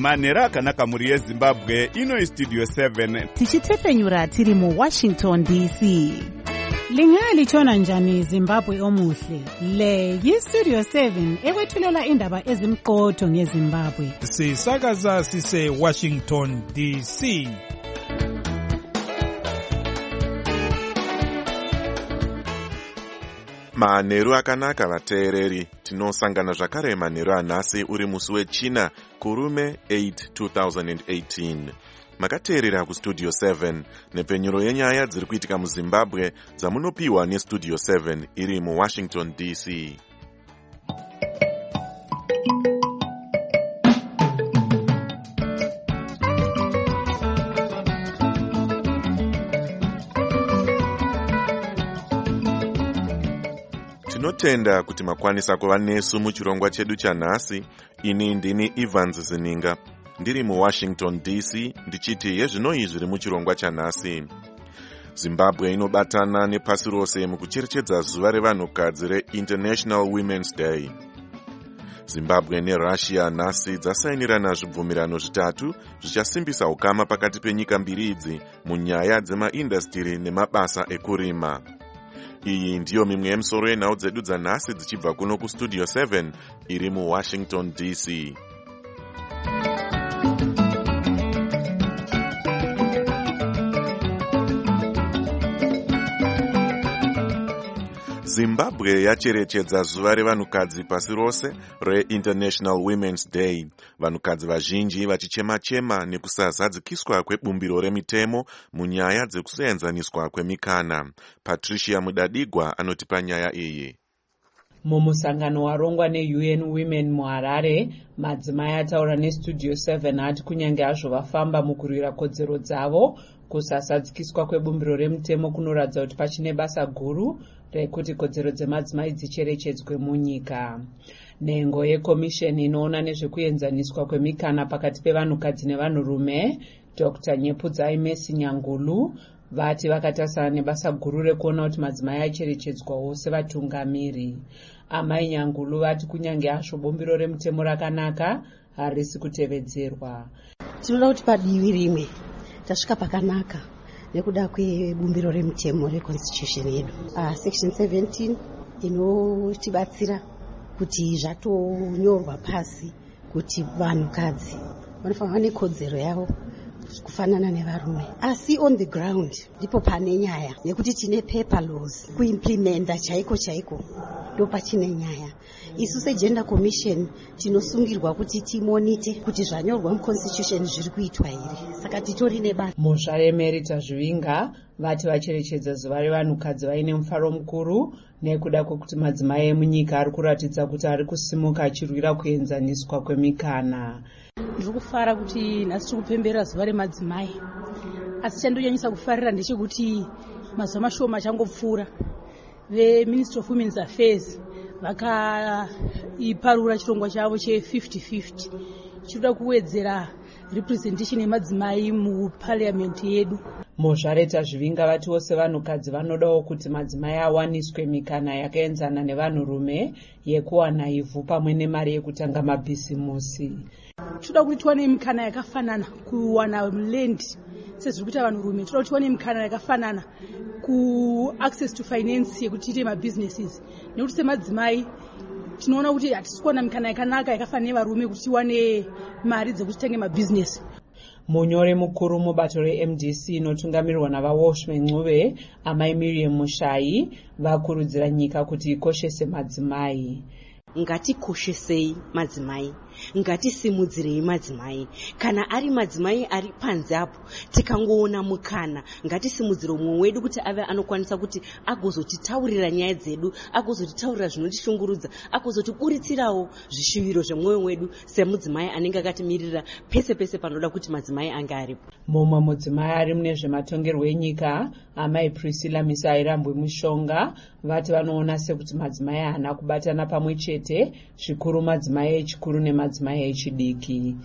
Manheru akanaka muri yeZimbabwe, ino Studio 7. Tichitefenyura tiri mu Washington DC. Lingalitshona njani Zimbabwe omuhle? Le yi-Studio 7 ekwethulela indaba ezimqotho ngeZimbabwe. Sisakaza sise Washington DC. Manheru akanaka vateereri, tinosangana zvakare manheru anhasi uri musi wechina kurume 8 2018. Makateerera kuStudio 7 nepfenyuro yenyaya dziri kuitika muZimbabwe dzamunopiwa neStudio 7 iri muWashington DC. Tinotenda kuti makwanisa kuva nesu muchirongwa chedu chanhasi. Ini ndini Evans Zininga, ndiri muWashington DC, ndichiti yezvinoi zviri muchirongwa chanhasi. Zimbabwe inobatana nepasi rose mukucherechedza zuva revanhukadzi reInternational Women's Day. Zimbabwe neRussia nhasi dzasainirana zvibvumirano zvitatu zvichasimbisa ukama pakati penyika mbiri idzi munyaya dzemaindastiri nemabasa ekurima. Iyi ndiyo mimwe yemisoro yenhau dzedu dzanhasi dzichibva kuno kuStudio 7 iri muWashington DC. Zimbabwe yacherechedza zuva revanhukadzi pasi rose reInternational Women's Day. Vanhukadzi vazhinji vachichema-chema nekusazadzikiswa kwebumbiro remitemo munyaya dzekusaenzaniswa kwemikana. Patricia Mudadigwa anotipa nyaya iyi. Mumusangano warongwa neUN Women muHarare, madzimai ataura neStudio 7 ati kunyange hazvo vafamba mukurwira kodzero dzavo, kusasadzikiswa kwebumbiro remutemo kunoratidza kuti pachine basa guru rekuti kodzero dzemadzimai dzicherechedzwe munyika. Nhengo yekomisheni inoona nezvekuenzaniswa kwemikana pakati pevanhukadzi nevanhurume, Dr. Nyepudzai Messi Nyangulu, vati vakatasana nebasa guru rekuona kuti madzimai acherechedzwawo sevatungamiri. Amai Nyangulu vati kunyange hazvo bumbiro remutemo rakanaka, harisi kutevedzerwa. Tinoda kuti padivi rimwe tasvika pakanaka nekuda kwebumbiro remutemo reconstitution yedu. Section 17 inotibatsira kuti zvatonyorwa pasi kuti vanhukadzi vanofanira nekodzero yavo kufanana nevarume. Asi on the ground ndipo pane nyaya nekuti tine paper laws kuimplementa chaiko ndo pachine nyaya. Isu seGender Commission tinosungirwa kuti timonite kuti zvanyorwa muconstitution zviri kuitwa here. Saka titori nebasa. Muzvare Merita Zvivinga vati vacherechedza zuva revanhukadzi vaine mufaro mukuru nekuda kwekuti madzimai emunyika ari kuratidza kuti ari kusimuka achirwira kuenzaniswa kwemikana. Ndiri kufara kuti nhasi tiri kupembera zuva remadzimai, asi chandonyanyisa kufarira ndechekuti mazuva mashoma achangopfuura veMinistry of Women's Affairs vakaiparura chirongwa chavo che50-50 chirikuda kuwedzera representation yemadzimai muparliament yedu. Muzvareta Zvivinga vati vose vanhukadzi vanodawo kuti madzimai awaniswe mikana yakaenzana nevanhurume yekuwana ivhu pamwe nemari yekutanga mabhisimusi. Toda kuti tiwane mikana yakafanana kuwana land sezviri kuita vanhurume. Toda kuti tiwane mikana yakafanana ku-access to finance yekuti tiite mabusinesses. Nekuti semadzimai tinoona kuti hatisi kuwana mikana yakanaka yakafanana nevarume kuti tiwane mari dzekuti titenge mabusiness. Munyori mukuru mubato reMDC inotungamirwa navaWalshman Ncube, amai Miriam Mushai, vakurudzira nyika kuti ikoshese madzimai. Ngatikoshesei madzimai, ngatisimudzirei madzimai. Kana ari madzimai ari panze apo tikangoona mukana, ngatisimudzire mumwe wedu kuti ave anokwanisa kuti agozotitaurira nyaya dzedu, agozotitaurira zvinotishungurudza, agozotiburitsirawo zvishuviro zvemwoyo wedu semudzimai anenge akatimirira pese pese panoda kuti madzimai ange aripo. Mumwe mudzimai ari mune zvematongerwo enyika, amai Priscilla Misairambwe Mushonga, vati vanoona sekuti madzimai haana kubatana pamwe chete, zvikuru madzimai echikuru nemadzimai echidiki.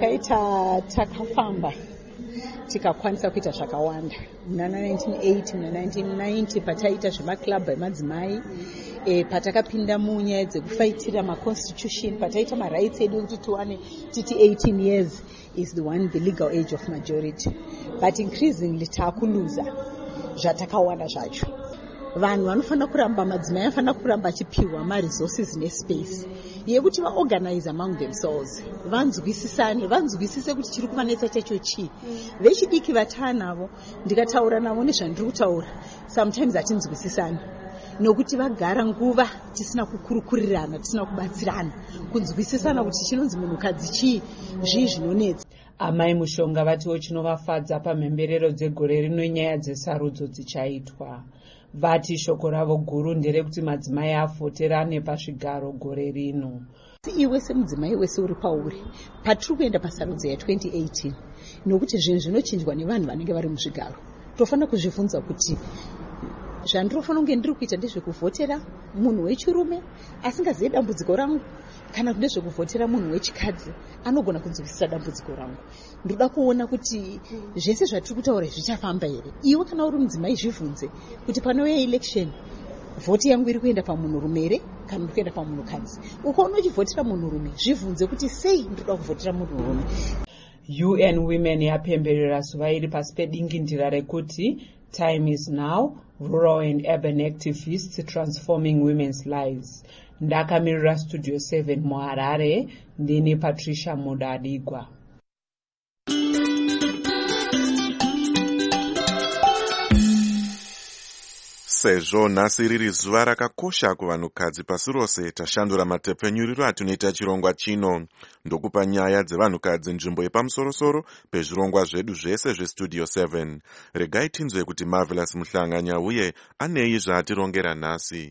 Takafamba tikakwanisa kuita zvakawanda. Muna 1980 muna 1990 pataita zvemaklabhu emadzimai patakapinda munyaya dzekufaitira maconstitution, pataita marights edu kuti tiwane titi 18 years is the legal age of majority, but increasingly taakuluza zvatakawana zvacho. Vanhu vanofanira kuramba, madzimai anofanira kuramba achipiwa maresources nespace yekuti vaorganize among themselves, vanzwisise kuti chiri kuvanetsa chacho chii. Vechidiki vatanavo, ndikataura navo nezvandiri kutaura, sometimes hatinzwisisani nokuti vagara nguva tisina kukurukurirana, tisina kubatsirana kunzwisisana kuti chinonzi munhukadzi chii, zvii zvinonetsa. Amai Mushonga vatiwo chinovafadza pamhemberero dzegore rino nyaya dzesarudzo dzichaitwa. Vati shoko ravo guru nderekuti madzimai afoterane pazvigaro gore rino. Iwe semudzimai wese uri pauri patiri kuenda pasarudzo ya2018, nokuti zvinhu zvinochinjwa nevanhu vanenge vari muzvigaro. Tofanira kuzvibvunza kuti zvandirofanira kunge ndiri kuita ndezvekuvhotera munhu wechirume asingazivi dambudziko rangu, kana kuti ndezvekuvhotera munhu wechikadzi anogona kunzwisisa dambudziko rangu. Ndoda kuona kuti zvese zvatiri kutaura zvichafamba here. Iwe kana uri mudzimai zvibvunze kuti panouya election, vhoti yangu iri kuenda pamunhurume here kana iri kuenda pamunhukadzi. Ukaona uchivhotera munhurume, zvibvunze kuti sei ndoda kuvhotera munhurume. UN Women yapemberera zuva iri pasi pedingindira rekuti Time is Now, Rural and Urban Activists Transforming Women's Lives. Ndakamirira Studio 7 muHarare, ndini Patricia Mudadigwa. Sezvo nhasi riri zuva rakakosha kuvanhukadzi pasi rose, tashandura matepfenyuriro atunoita chirongwa chino ndokupa nyaya dzevanhukadzi nzvimbo yepamusorosoro pezvirongwa zvedu zvese zvestudio 7. Regai tinzwe kuti Marvelous Muhlanganya uye anei zvaatirongera nhasi.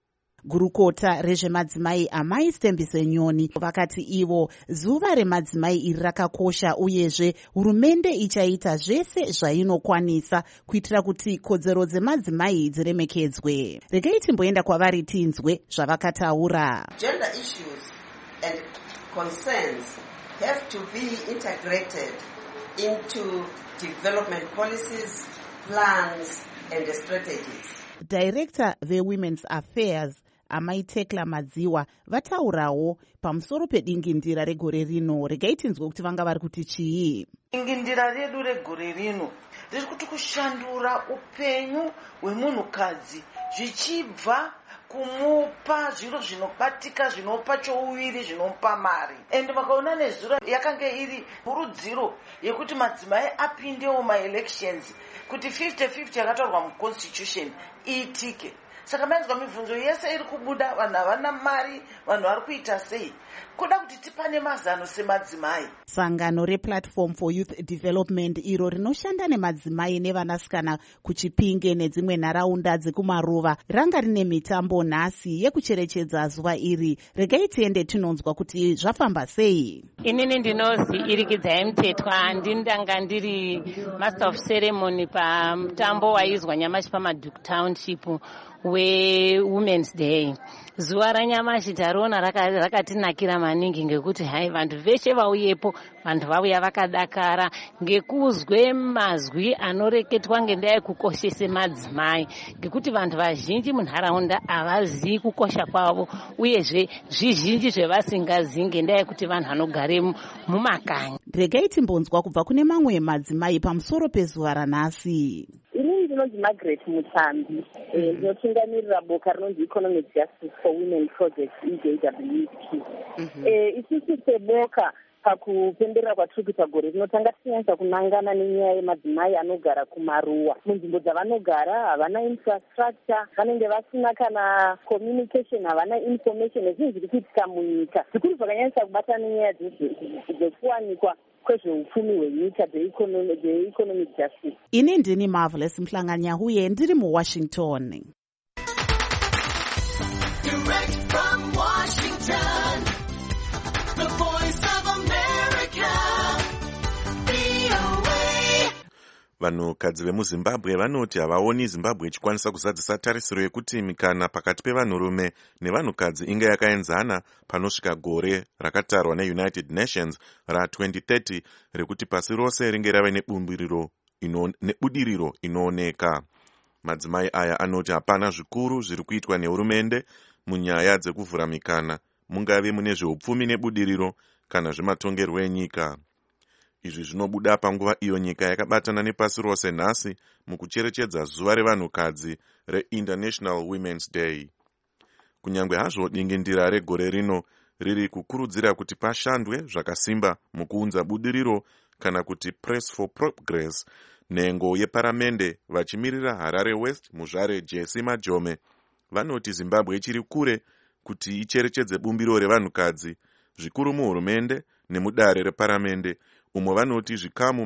Gurukota rezvemadzimai Amai Stembiso Nyoni vakati ivo zuva remadzimai iri rakakosha, uyezve hurumende ichaita zvese zvainokwanisa kuitira kuti kodzero dzemadzimai dziremekedzwe. Regai timboenda kwavari tinzwe zvavakataura. Gender issues and concerns have to be integrated into development policies, plans and strategies. Director veWomen's Affairs Amai Tekla Madziwa vataurawo pamusoro pedingindira regore rino. Regai tinzwe kuti vanga vari kuti chii. Dingindira redu regore rino riri kuti kushandura upenyu hwemunhukadzi zvichibva kumupa zviro zvinobatika, zvinopa chouviri, zvinopa mari. And vakaona nezuro yakanga iri kurudziro yekuti madzimai apindewo maelections, kuti 50-50 yakatorwa muconstitution iitike. Saka maizwa mibvunzo yese iri kubuda, vanhu havana mari, vanhu vari kuita sei? Kuda kuti tipane mazano semadzimai. Sangano rePlatform for Youth Development iro rinoshanda nemadzimai nevanasikana kuChipinge nedzimwe nharaunda dzekumaruva ranga rine mitambo nhasi yekucherechedza zuva iri. Regai tiende tinonzwa kuti zvafamba sei. Inini ndinozi Irikidzai Mutetwa, ndindanga ndiri Master of Ceremony pamutambo waizwa nyamashi paMaduke Township weWomen's Day. Zuva ranyamashi tariona rakatinakira maningi ngekuti hai vantu veshe vauyepo, vantu vauya vakadakara ngekuzwe mazwi anoreketwa ngendaa yekukoshese madzimai, ngekuti vantu vazhinji munharaunda havazivi kukosha kwavo, uyezve zvizhinji zvevasingazii ngendaa yekuti vanhu vanogare mumakanyi. Regai timbonzwa kubva kune mamwe madzimai pamusoro pezuva ranhasi. Inini ndinonzi Margaret Mutambi, ndinotungamirira boka rinonzi Economic Justice for Women Project EJWP. Isusu seboka pakupemberera kwatiri kuita gore rinotanga tichinyanyisa kunangana nenyaya yemadzimai anogara kumaruwa. Munzvimbo dzavanogara havana infrastructure, vanenge vasina kana communication, havana information nezvinhu zviri kuitika munyika. Zvikuru zvakanyanyisa kubata nenyaya dzekuwanikwa kwezveupfumi hwenyika dzeeconomic justice. Ini ndini Marvelous Muhlanganya uye ndiri muWashington. Direct from Washington, the voice of America, VOA. Vanhukadzi vemuZimbabwe vanoti havaoni Zimbabwe ichikwanisa kuzadzisa tarisiro yekuti mikana pakati pevanhurume nevanhukadzi inge yakaenzana panosvika gore rakatarwa neUnited Nations ra2030 rekuti pasi rose ringe rave nebudiriro inooneka. Madzimai aya anoti hapana zvikuru zviri kuitwa nehurumende munyaya dzekuvhura mikana, mungave mune zveupfumi nebudiriro kana zvematongerwo enyika. Izvi zvinobuda panguva iyo nyika yakabatana nepasi rose nhasi mukucherechedza zuva revanhukadzi reInternational Women's Day. Kunyange hazvo dingindira regore rino riri kukurudzira kuti pashandwe zvakasimba mukuunza budiriro kana kuti Press for Progress, nhengo yeparamende vachimirira Harare West muzvare Jesse Majome vanoti Zimbabwe ichiri kure kuti icherechedze bumbiro revanhukadzi, zvikuru muhurumende nemudare reparamende, umwe vanoti zvikamu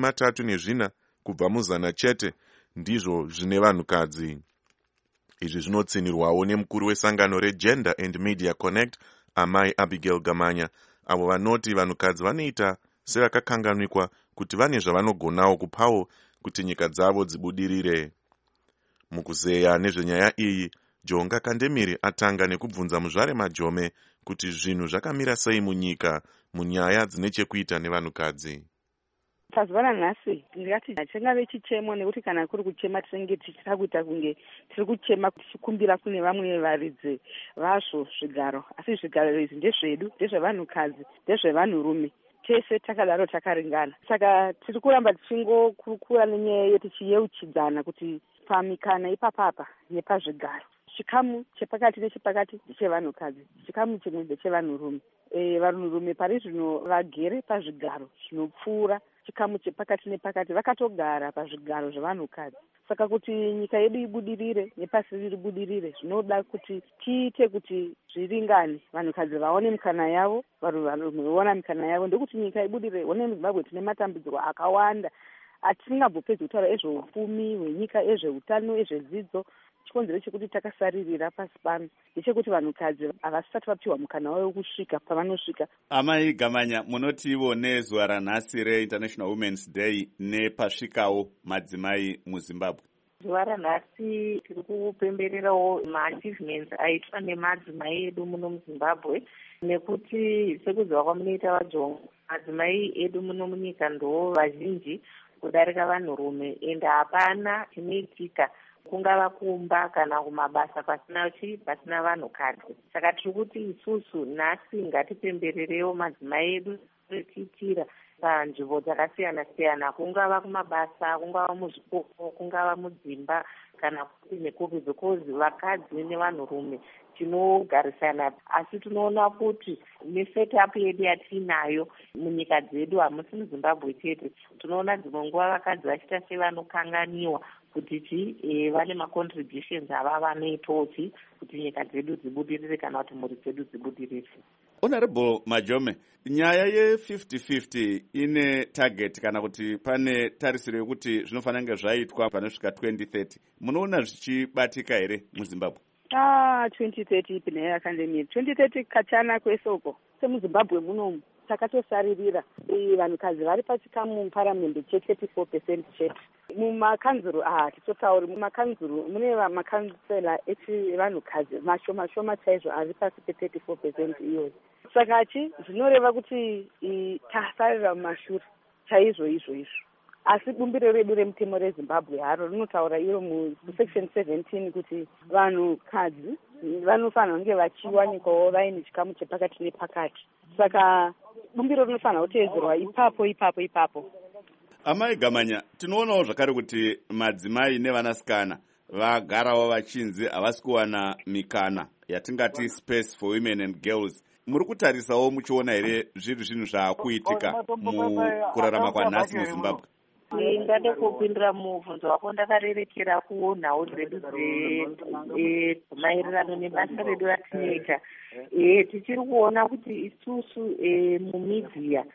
34 kubva muzana chete ndizvo zvine vanhukadzi. Izvi zvinotsinirwawo nemukuru wesangano reGender and Media Connect, Amai Abigail Gamanya, avo vanoti vanhukadzi vanoita sevakakanganwikwa kuti vane zvavanogonawo kupawo kuti nyika dzavo dzibudirire. Mukuzeya nezvenyaya iyi, Jonga Kandemiri atanga nekubvunza muzvare Majome kuti zvinhu zvakamira sei munyika munyaya dzine chekuita nevanhukadzi. Pazuva ranhasi ndingati hachingave chichemo, nekuti kana kuri kuchema tinenge tichida kuita kunge tiri kuchema tichikumbira kune vamwe varidzi vazvo zvigaro, asi zvigaro izvi ndezvedu, ndezvevanhukadzi, ndezvevanhurume, tese takadaro takaringana. Saka tiri kuramba tichingokurukura nenyaya yetichiyeuchidzana kuti pamikana ipapapa yepazvigaro, chikamu chepakati nechepakati ndechevanhukadzi, chikamu chimwe ndechevanhurume. Vanhurume pari zvino vagere pazvigaro zvinopfuura chikamu chepakati nepakati, vakatogara pazvigaro zvevanhukadzi. Saka kuti nyika yedu ibudirire nepasi riri budirire, zvinoda kuti tiite kuti zviringane, vanhukadzi vaone mikana yavo, vanhurume vaona mikana yavo, ndokuti nyika ibudirire. One muZimbabwe tine matambudziko akawanda atisingambopedzi kutaura ezveupfumi hwenyika, ezveutano, ezvedzidzo. Chikonzero chekuti takasaririra pasi pano ndechekuti vanhukadzi havasati vapiwa mukana wavo kusvika pavanosvika. Amai Gamanya, munotiwo nezuva ranhasi reInternational Women's Day nepasvikawo madzimai muZimbabwe. Zuva ranhasi tiri kupembererawo maachievements aitwa nemadzimai edu muno muZimbabwe, nekuti sekuziva kwamunoita vaJonga, madzimai edu muno munyika ndo vazhinji kudarika vanhurume, ende hapana chinoitika kungava kumba kana kumabasa pasina vanhukadzi. Saka tiri kuti isusu nhasi ngatipembererewo madzimai edu tiitira panzvimbo dzakasiyana siyana, kungava kumabasa, kungava muzvikoro, kungava mudzimba kana kuti nekupi, because vakadzi nevanhurume tinogarisana, asi tinoona kuti nesetup yedu yatiinayo munyika dzedu, hamusi muZimbabwe chete, tinoona dzimwe nguva vakadzi vachiita sevanokanganiwa kuti vane macontributions ava vanoitawo kuti nyika dzedu dzibudirire kana kuti mhuri dzedu dzibudirire. Honorable Majome, nyaya ye50-50 ine target kana kuti pane tarisiro yekuti zvinofanira kunge zvaitwa panosvika 2030. Munoona zvichibatika here muZimbabwe? 2030 pinhaya yakandemira 2030 kachana kwesoko semuZimbabwe munomu takatosaririra vanhukadzi vari pachikamu muparamende che34% chete. Mumakanzuru titotauri mumakanzuru mune makansela echivanhukadzi mashoma shoma chaizvo ari pasi pe34% iyoyo. Saka zvinoreva kuti tasarira mumashure chaizvo izvo. Asi bumbiro redu remutemo reZimbabwe haro rinotaura iro musection 17 kuti vanhukadzi vanofanira kunge vachiwanikwawo vaine chikamu chepakati nepakati. Saka bumbiro rinofanira kuteedzerwa ipapo. Amai Gamanya, tinoonawo zvakare kuti madzimai nevanasikana vagarawo vachinzi havasi kuwana mikana yatingati space for women and girls. Muri kutarisawo muchiona here zviri zvinhu zvaakuitika mukurarama kwanhasi muZimbabwe? Ndingade kupindira mubvunzo wako ndakarerekera kunhau dzedu maererano nebasa redu ratinoita. Tichiri kuona kuti isusu mumidhiya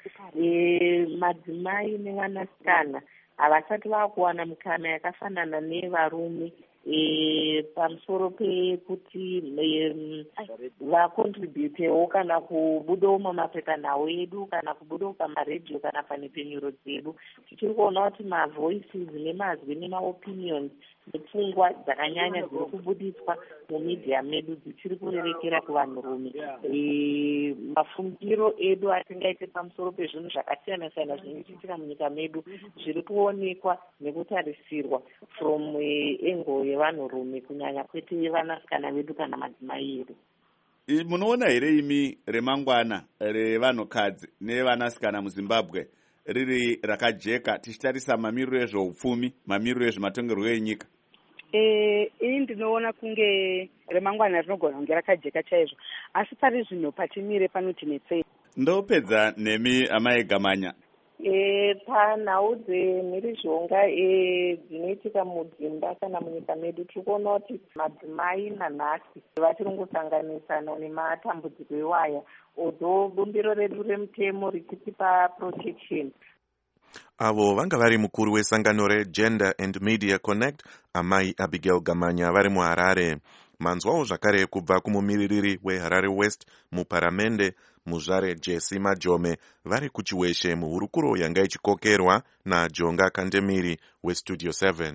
madzimai nevanasikana havasati vakuwana mikana yakafanana nevarume pamusoro pekuti vakontributewo kana kubudawo mamapepanhau edu kana kubudawo pamaredhiyo kana panhepfenyuro dzedu. tichiri kuona kuti mavoices nemazwi nemaopinions nepfungwa dzakanyanya dziri kubudiswa mumidhiya medu dzichiri kurerekera kuvanhurume. Mafungiro edu atingaite pamusoro pezvinhu zvakasiyana siyana zvinoitika munyika medu zviri kuonekwa nekutarisirwa from engo yevanhurume kunyanya kwete vanasikana vedu kana madzimai edu. Munoona here imi remangwana revanhukadzi nevanasikana muZimbabwe riri rakajeka tichitarisa mamiriro ezveupfumi, mamiriro ezvematongerwo enyika? Ini ndinoona kunge remangwana rinogona kunge rakajeka chaizvo, asi pari zvino patimire panotinetsei. Ndopedza nemi Amai Gamanya. Panhau dzemhirizhonga dzinoitika mudzimba kana munyika medu tiri kuona kuti madzimai nanhasi vachiri kungosanganisana nematambudziko ewaya, although bumbiro redu remutemo richitipa protection. Avo vanga vari mukuru wesangano reGender and Media Connect, Amai Abigail Gamanya vari muHarare. Manzwawo zvakare kubva kumumiririri weHarare West muparamende Muzvare Jesse Majome vari kuchiweshe muhurukuro yanga ichikokerwa naJonga Kandemiri weStudio 7.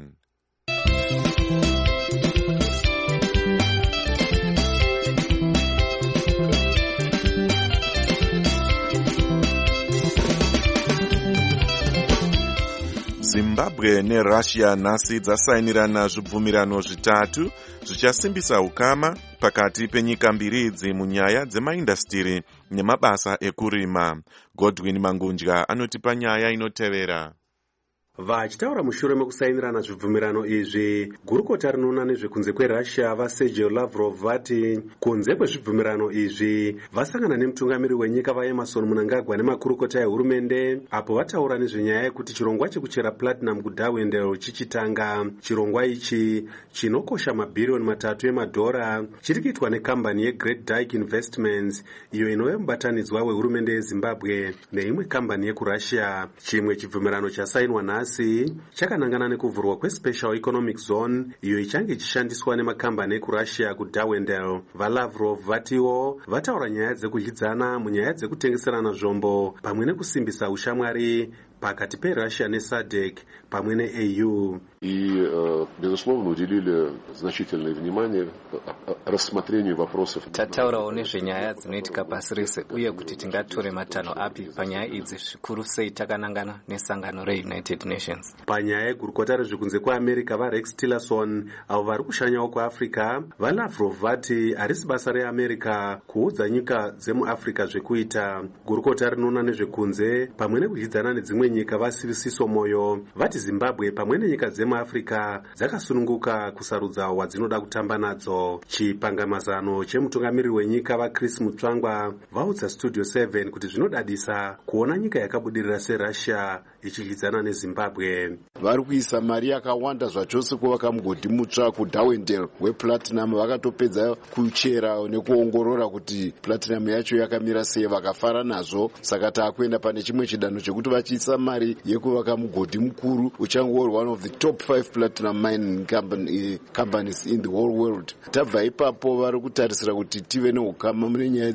Zimbabwe neRussia nhasi dzasainirana zvibvumirano zvitatu zvichasimbisa ukama pakati penyika mbiri idzi munyaya dzemaindastiri nemabasa ekurima. Godwin Mangunja anotipa nyaya inotevera. Vachitaura mushure mekusainirana zvibvumirano izvi, gurukota rinoona nezvekunze kweRussia vaSergei Lavrov vati kunze kwezvibvumirano izvi vasangana nemutungamiri wenyika vaEmerson Mnangagwa nemakurukota ehurumende apo vataura nezvenyaya yekuti chirongwa chekuchera platinum kuDarwendale chichitanga. Chirongwa ichi chinokosha mabhiriyoni 3 emadhora chiri kuitwa nekambani yeGreat Dyke Investments iyo inova mubatanidzwa wehurumende yeZimbabwe neimwe kambani yekuRussia. Chimwe chibvumirano chasainwa nhasi chakanangana nekuvhurwa kweSpecial Economic Zone iyo ichange ichishandiswa nemakambani ekuRussia kuDarwendale. VaLavrov vatiwo vataura nyaya dzekudyidzana munyaya dzekutengeserana zvombo pamwe nekusimbisa ushamwari pakati peRussia neSADC pamwe neAU. И, безусловно, уделили значительное внимание рассмотрению вопросов. Tataurawo nezvenyaya dzinoitika pasi rese uye kuti tingatore matanho api panyaya idzi zvikuru sei takanangana nesangano reUnited Nations. Panyaya yegurukota rezvekunze kweAmerica vaRex Tillerson avo vari kushanyawo kuAfrica, vaLavrov vati harisi basa reAmerica kuudza nyika dzemuAfrica zvekuita. Gurukota rinoona nezvekunze pamwe nekudyidzana nedzimwe nyika vaSivisiso Moyo vati Zimbabwe pamwe nenyika dzemuAfrica dzakasununguka kusarudza wadzinoda kutamba nadzo. Chipangamazano chemutungamiriri wenyika vaChris Mutsvangwa vaudza Studio 7 kuti zvinodadisa kuona nyika yakabudirira seRussia ichidyidzana neZimbabwe. Vari kuisa mari yakawanda zvachose kuvaka mugodhi mutsva kuDarwendale weplatinum. Vakatopedza kuchera nekuongorora kuti platinum yacho yakamira sei, vakafara nazvo. Saka taakuenda pane chimwe chidanho chekuti vachiisa mari yekuvaka mugodhi mukuru uchangova one of the top 5 platinum mining companies in the whole world. Tabva ipapo vari kutarisira kuti tive neukama mune nyaya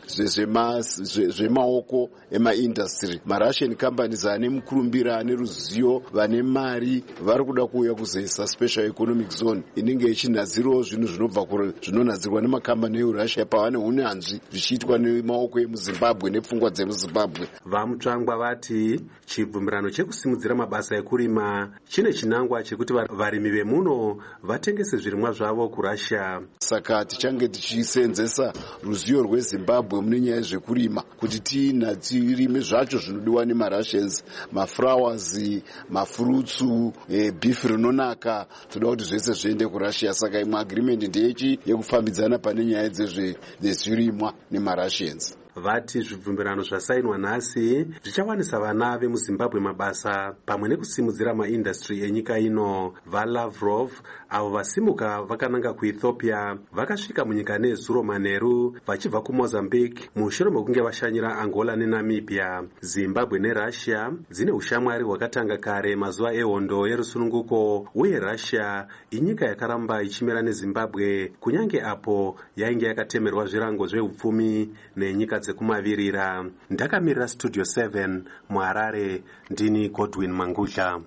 zvemaoko emaindastry. MaRussian companies ane mukurumbira, ane ruzivo, vane mari vari kuda kuuya kuzoisa Special Economic Zone inenge ichinadzirawo zvinhu zvinonadzirwa nemakambani eUrussia pavane unyanzvi zvichiitwa nemaoko emuZimbabwe nepfungwa dzemuZimbabwe. VaMutsvangwa vati chibvumirano chekusimudzira mabasa ekurima chine chinangwa chekuti varimi vemuno vatengese zvirimwa zvavo kuRussia. Saka tichange tichisenzesa ruzivo rweZimbabwe mune nyaya zvekurima kuti tirime zvacho zvinodiwa nemaRussians, maflowers, mafruits, beef rinonaka, toda kuti zvese zviende kuRussia. Saka imwe agreement ndeyechi yekufambidzana pane nyaya dzezvirimwa nemaRussians. vati zvibvumirano zvasainwa nhasi zvichawanisa vana vemuzimbabwe mabasa pamwe nekusimudzira maindastry enyika ino. vaLavrov avo vasimuka vakananga kuethiopia vakasvika munyika nezuro manheru vachibva kumozambique mushure mekunge vashanyira Angola neNamibia. Zimbabwe neRussia dzine ushamwari hwakatanga kare mazuva ehondo yerusununguko, uye Russia inyika yakaramba ichimira neZimbabwe kunyange apo yainge yakatemerwa zvirango zveupfumi nenyika dzekumavirira. Ndakamirira Studio 7 muHarare, ndini Godwin Mangudla.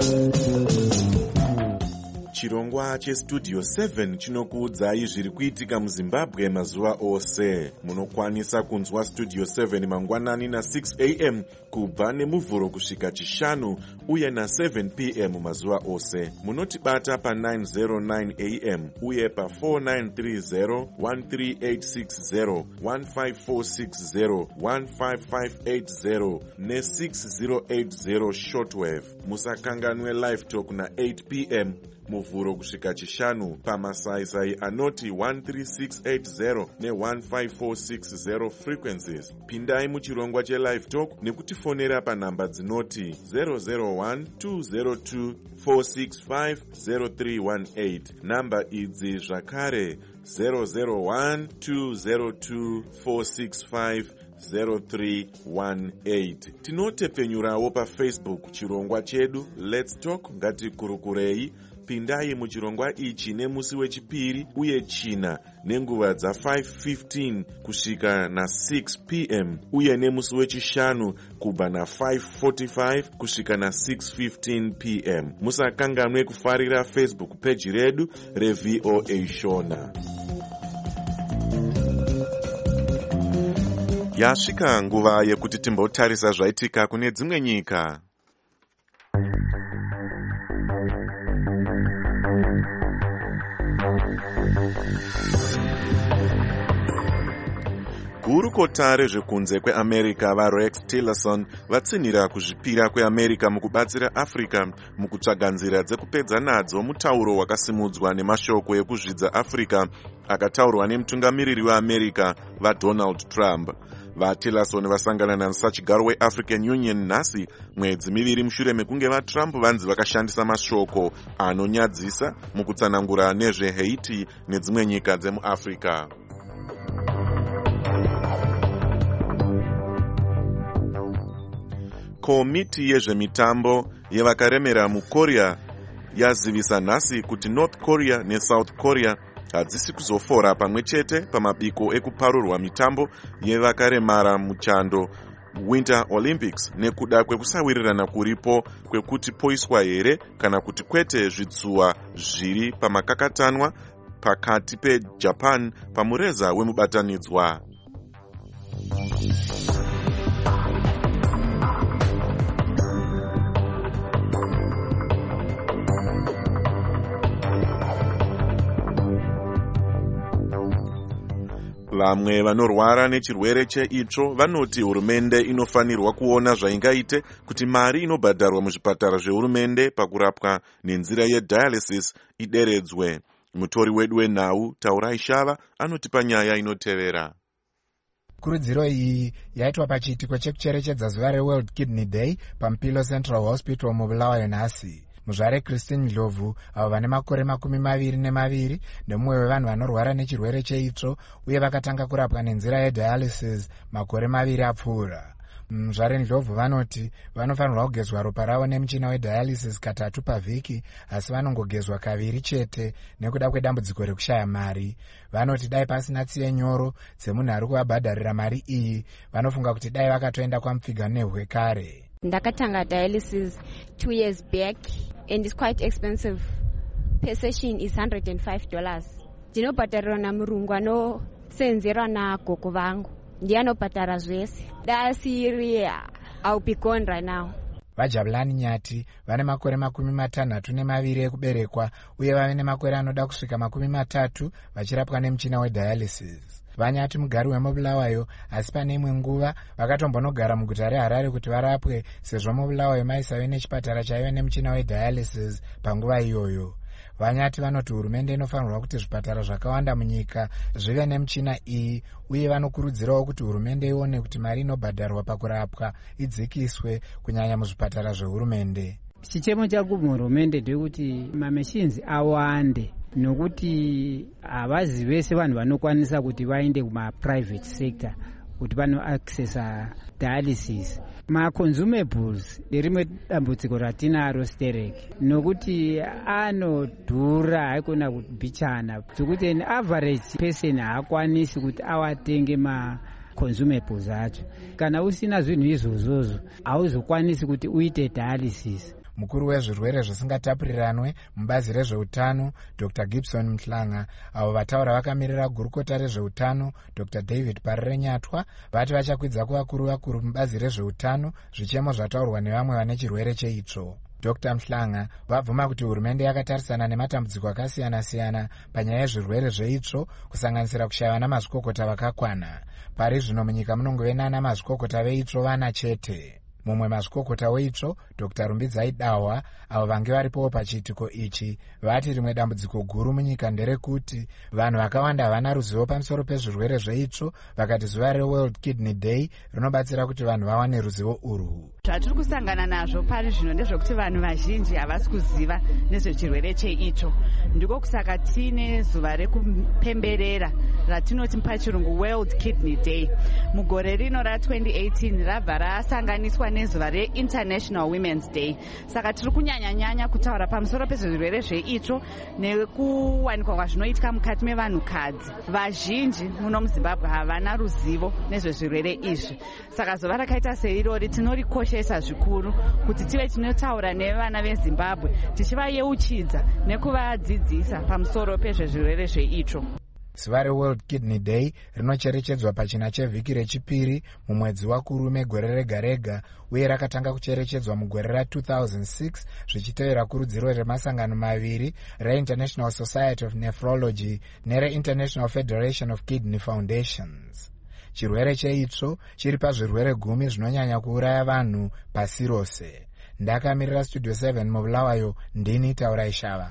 Chirongwa cheStudio 7 chinokuudzai zviri kuitika muZimbabwe mazuva ose. Munokwanisa kunzwa Studio 7 mangwanani na6 am kubva nemuvhuro kusvika chishanu uye na7 pm mazuva ose. Munotibata pa909 am uye pa4930, 13860, 15460, 15580 ne6080 shortwave. Musakanganwe live talk na8 pm muvhuro kusvika chishanu pamasaisai anoti 13680 ne15460 frequencies. Pindai muchirongwa chelive talk nekutifonera panhamba dzinoti 001-202-465-0318. Namba idzi zvakare 001-202-465-0318. Tinotepfenyurawo paFacebook chirongwa chedu Let's Talk ngatikurukurei. Pindai muchirongwa ichi nemusi wechipiri uye china nenguva dza5:15 kusvika na6 pm uye nemusi wechishanu kubva na5:45 kusvika na6:15 pm. Musakanganwe kufarira Facebook page redu reVOA Shona. Yasvika nguva yekuti timbotarisa zvaitika kune dzimwe nyika. Gurukota rezvekunze kweAmerica vaRex Tillerson vatsinhira kuzvipira kweAmerica mukubatsira Africa mukutsvaga nzira dzekupedza nadzo mutauro wakasimudzwa nemashoko ekuzvidza Africa akataurwa nemutungamiriri weAmerica vaDonald Trump. VaTillerson vasangana namusachigaro weAfrican Union nhasi, mwedzi miviri mushure mekunge vaTrump vanzi vakashandisa mashoko anonyadzisa mukutsanangura nezveHaiti nedzimwe nyika dzemuAfrica. Komiti yezvemitambo yevakaremera muKorea yazivisa nhasi kuti North Korea neSouth Korea hadzisi kuzofora pamwe chete pamabiko ekuparurwa mitambo yevakaremara muchando Winter Olympics nekuda kwekusawirirana kuripo kwekuti poiswa here kana kuti kwete zvitsuwa zviri pamakakatanwa pakati peJapan pamureza wemubatanidzwa. Vamwe vanorwara nechirwere cheitsvo vanoti hurumende inofanirwa kuona zvaingaite kuti mari inobhadharwa muzvipatara zvehurumende pakurapwa nenzira yedialysis ideredzwe. Mutori wedu wenhau Taurai Shava anotipa nyaya inotevera. Kurudziro iyi yaitwa pachiitiko chekucherechedza zuva reWorld Kidney Day paMupilo Central Hospital muBulawayo nhasi. Muzvare Christine Ndlovu avo vane makore 22 nemumwe wevanhu vanorwara nechirwere cheitsvo uye vakatanga kurapwa nenzira yedialysis makore 2 apfuura. Muzvare Ndlovu vanoti vanofanirwa kugezwa ropa ravo nemuchina wedialysis katatu pavhiki, asi vanongogezwa kaviri chete nekuda kwedambudziko rekushaya mari. Vanoti dai pasina tsiye nyoro dzemunhu ari kuvabhadharira mari iyi, vanofunga kuti dai vakatoenda kwamupfiga nehwe kare. Ndakatanga dialysis 2 years back and it's quite expensive. Per session is $105. Ndinobhadharirwa namurungu anosenzerwa nagogo vangu. Ndiye anobhadhara zvese. Dasiri I'll be gone right now. Vajabulani Nyati vane makore 62 ekuberekwa uye vave nemakore anoda kusvika 30 vachirapwa nemuchina wedialysis. Vanyati mugari wemuBulawayo, asi pane imwe nguva vakatombonogara muguta reHarare kuti varapwe sezvo muBulawayo maisave nechipatara chaive nemuchina wedialysis panguva iyoyo. vanyati vanoti hurumende inofanirwa kuti zvipatara zvakawanda munyika zvive nemuchina iyi, uye vanokurudzirawo kuti hurumende ione kuti mari inobhadharwa pakurapwa idzikiswe kunyanya muzvipatara zvehurumende. Chichemo changu muhurumende ndekuti mamachines awande, nokuti havazi vese vanhu vanokwanisa kuti vaende kumaprivate sector kuti vanoaccessa dialysis. Maconsumables nerimwe dambudziko ratinaro stereki, nokuti anodhura haikona kubhichana, zvekuti an average person haakwanisi kuti awatenge maconsumables acho. Kana usina zvinhu izvozvozvo hauzokwanisi kuti uite dialysis. Mukuru wezvirwere zvisingatapurirwanwe mubazi rezveutano Dr. Gibson Mhlanga, avo vataura vakamirira gurukota rezveutano Dr. David Parirenyatwa, vati vachakwidza kuvakuru mubazi rezveutano zvichemo zvataurwa nevamwe vane chirwere cheitsvo. Dr. Mhlanga vabvuma kuti hurumende yakatarisana nematambudziko akasiyana-siyana panyaya yezvirwere zveitsvo, kusanganisira kushaya namazvikokota vakakwana. Pari zvino munyika munongove nana mazvikokota veitsvo vana chete. Mumwe mazvikokota weitsvo Dr. Rumbidzai Dahwa, avo vange varipowo pachiitiko ichi, vati rimwe dambudziko guru munyika nderekuti vanhu vakawanda havana ruzivo pamusoro pezvirwere zveitsvo, vakati zuva reWorld Kidney Day rinobatsira kuti vanhu vawane ruzivo urwu. Zvatiri kusangana nazvo pari zvino ndezvekuti vanhu vazhinji havasi kuziva nezvechirwere cheitsvo. Ndiko kusaka tine zuva rekupemberera ratinoti pachirungu World Kidney Day. Mugore rino ra2018 rabva rasanganiswa nezuva reInternational Women's Day. Saka tiri kunyanya kutaura pamusoro pezvirwere zveitsvo nekuwanikwa kwazvinoitika mukati mevanhukadzi. Vazhinji muno muZimbabwe havana ruzivo nezvezvirwere izvi. Saka zuva rakaita seirori tinorikoshesa zvikuru kuti tive tinotaura nevana veZimbabwe tichivayeuchidza nekuvadzidzisa pamusoro pezvezvirwere zveitsvo. Zuva reWorld Kidney Day rinocherechedzwa pachina chevhiki rechipiri mumwedzi waKurume gore rega rega, uye rakatanga kucherechedzwa mugore ra2006 zvichitevera kurudziro remasangano maviri reInternational Society of Nephrology nereInternational Federation of Kidney Foundations. Chirwere cheitsvo chiri pazvirwere 10 zvinonyanya kuuraya vanhu pasi rose. Ndakamirira Studio 7 muBulawayo, ndini Taurai Shava.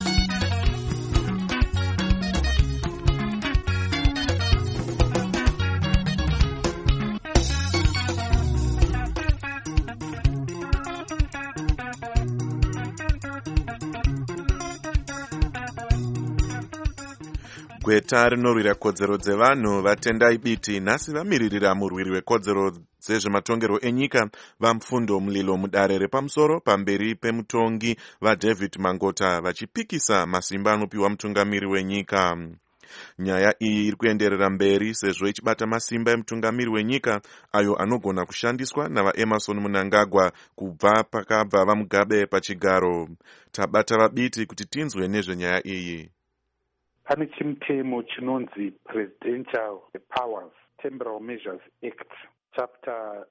Gweta rinorwira kodzero dzevanhu vatendai biti nhasi vamiririra murwiri wekodzero dzezvematongerwo enyika vamfundo mulilo mudare repamusoro pamberi pemutongi vaDavid Mangota vachipikisa masimba anopiwa mutungamiri wenyika. Nyaya iyi iri kuenderera mberi sezvo ichibata masimba emutungamiri wenyika ayo anogona kushandiswa navaEmerson Mnangagwa kubva pakabva vaMugabe pachigaro. Tabata vabiti kuti tinzwe nezvenyaya iyi. Pane chimutemo chinonzi Presidential Powers Temporal Measures Act chapter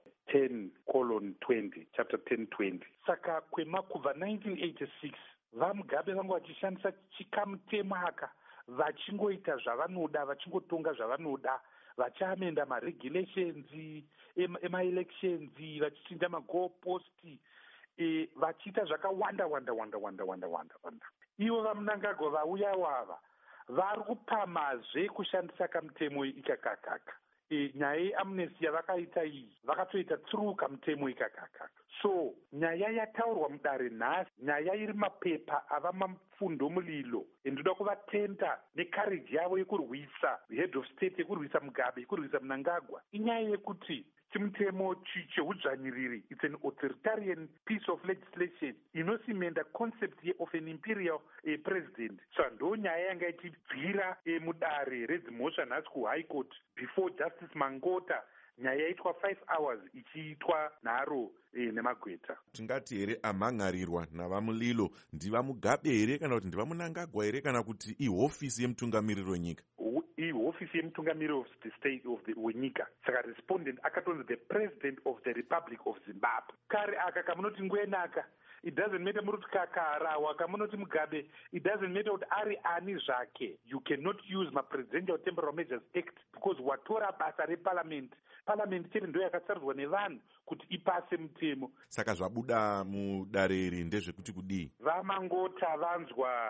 10:20 chapter 10:20. Saka kubva 1986 vaMugabe vanga vachishandisa chikamutemo aka vachingoita zvavanoda, vachingotonga zvavanoda, vachiamenda maregulations emaelections, vachichinja magoalpost, vachiita zvakawanda wanda. Ivo vaMnangagwa vauya wava vari kupamazve kushandisa kamutemo ikakakaka. Nyaya yeamnesty yavakaita iyi vakatoita through kamutemo ikakakaka. So nyaya yataurwa mudare nhasi, nyaya iri mapepa ava mafundo mulilo, ndoda kuvatenda necourage yavo yekurwisa head of state, yekurwisa Mugabe, yekurwisa Mnangagwa. Inyaya yekuti chimutemo chehudzvanyiriri, it's an authoritarian piece of legislation inosimenda concept of an imperial president. So ndo nyaya yanga ichibvira mudare redzimhosva nhasi kuhigh court before Justice Mangota, nyaya yaitwa 5 hours ichiitwa nharo nemagweta. Tingati here amhangarirwa navamulilo ndivaMugabe here kana kuti ndivaMnangagwa here kana kuti ihofisi yemutungamiriri wenyika? Ihofisi yemutungamiriri of the state of the wenyika. Saka respondent akatonzi the president of the Republic of Zimbabwe. Kare aka kamunoti ngwenaka, it doesn't matter muri kakarawa kamunoti Mugabe, it doesn't matter kuti ari ani zvake. You cannot use ma-Presidential Temporal Measures Act because watora basa reparliament. Parliament chete ndo yakatsarudzwa nevanhu kuti ipase mutemo. Saka zvabuda mudare iri ndezvekuti kudii? VaMangota vanzwa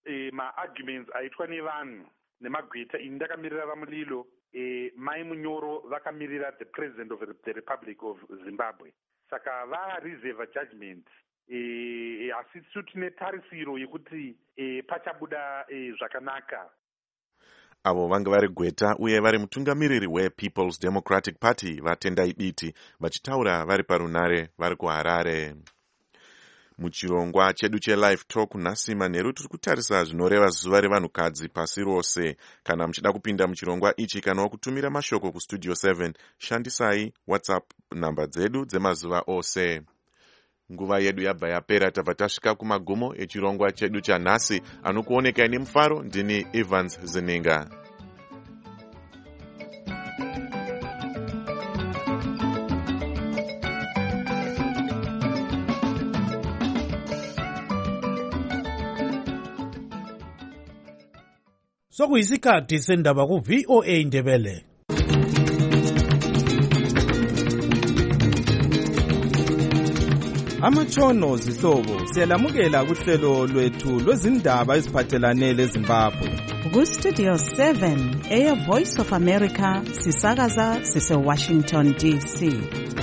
ma-arguments aitwa nevanhu nemagweta. ini ndakamirira vamulilo, mai munyoro vakamirira the president of the republic of Zimbabwe. Saka vareserve judgment. Asi tisu tine tarisiro yekuti pachabuda zvakanaka. Avo vanga vari gweta uye vari mutungamiriri wePeople's Democratic Party vaTendai Biti vachitaura vari parunare vari kuHarare. Muchirongwa chedu cheLive Talk nhasi manheru tiri kutarisa zvinoreva zuva revanhukadzi pasi rose. Kana muchida kupinda muchirongwa ichi kana kutumira mashoko kustudio 7, shandisai WhatsApp namba dzedu dzemazuva ose. Nguva yedu yabva yapera, tabva tasvika kumagumo echirongwa chedu chanhasi. Anokuoneka ine mufaro ndini Evans Zininga. Sokuyisikhathi sendaba ku-VOA Ndebele. Amatshono zihlobo siyalamukela kuhlelo lwethu lwezindaba eziphathelane leZimbabwe. Ku-Studio 7 Air Voice of America sisakaza sise-Washington DC.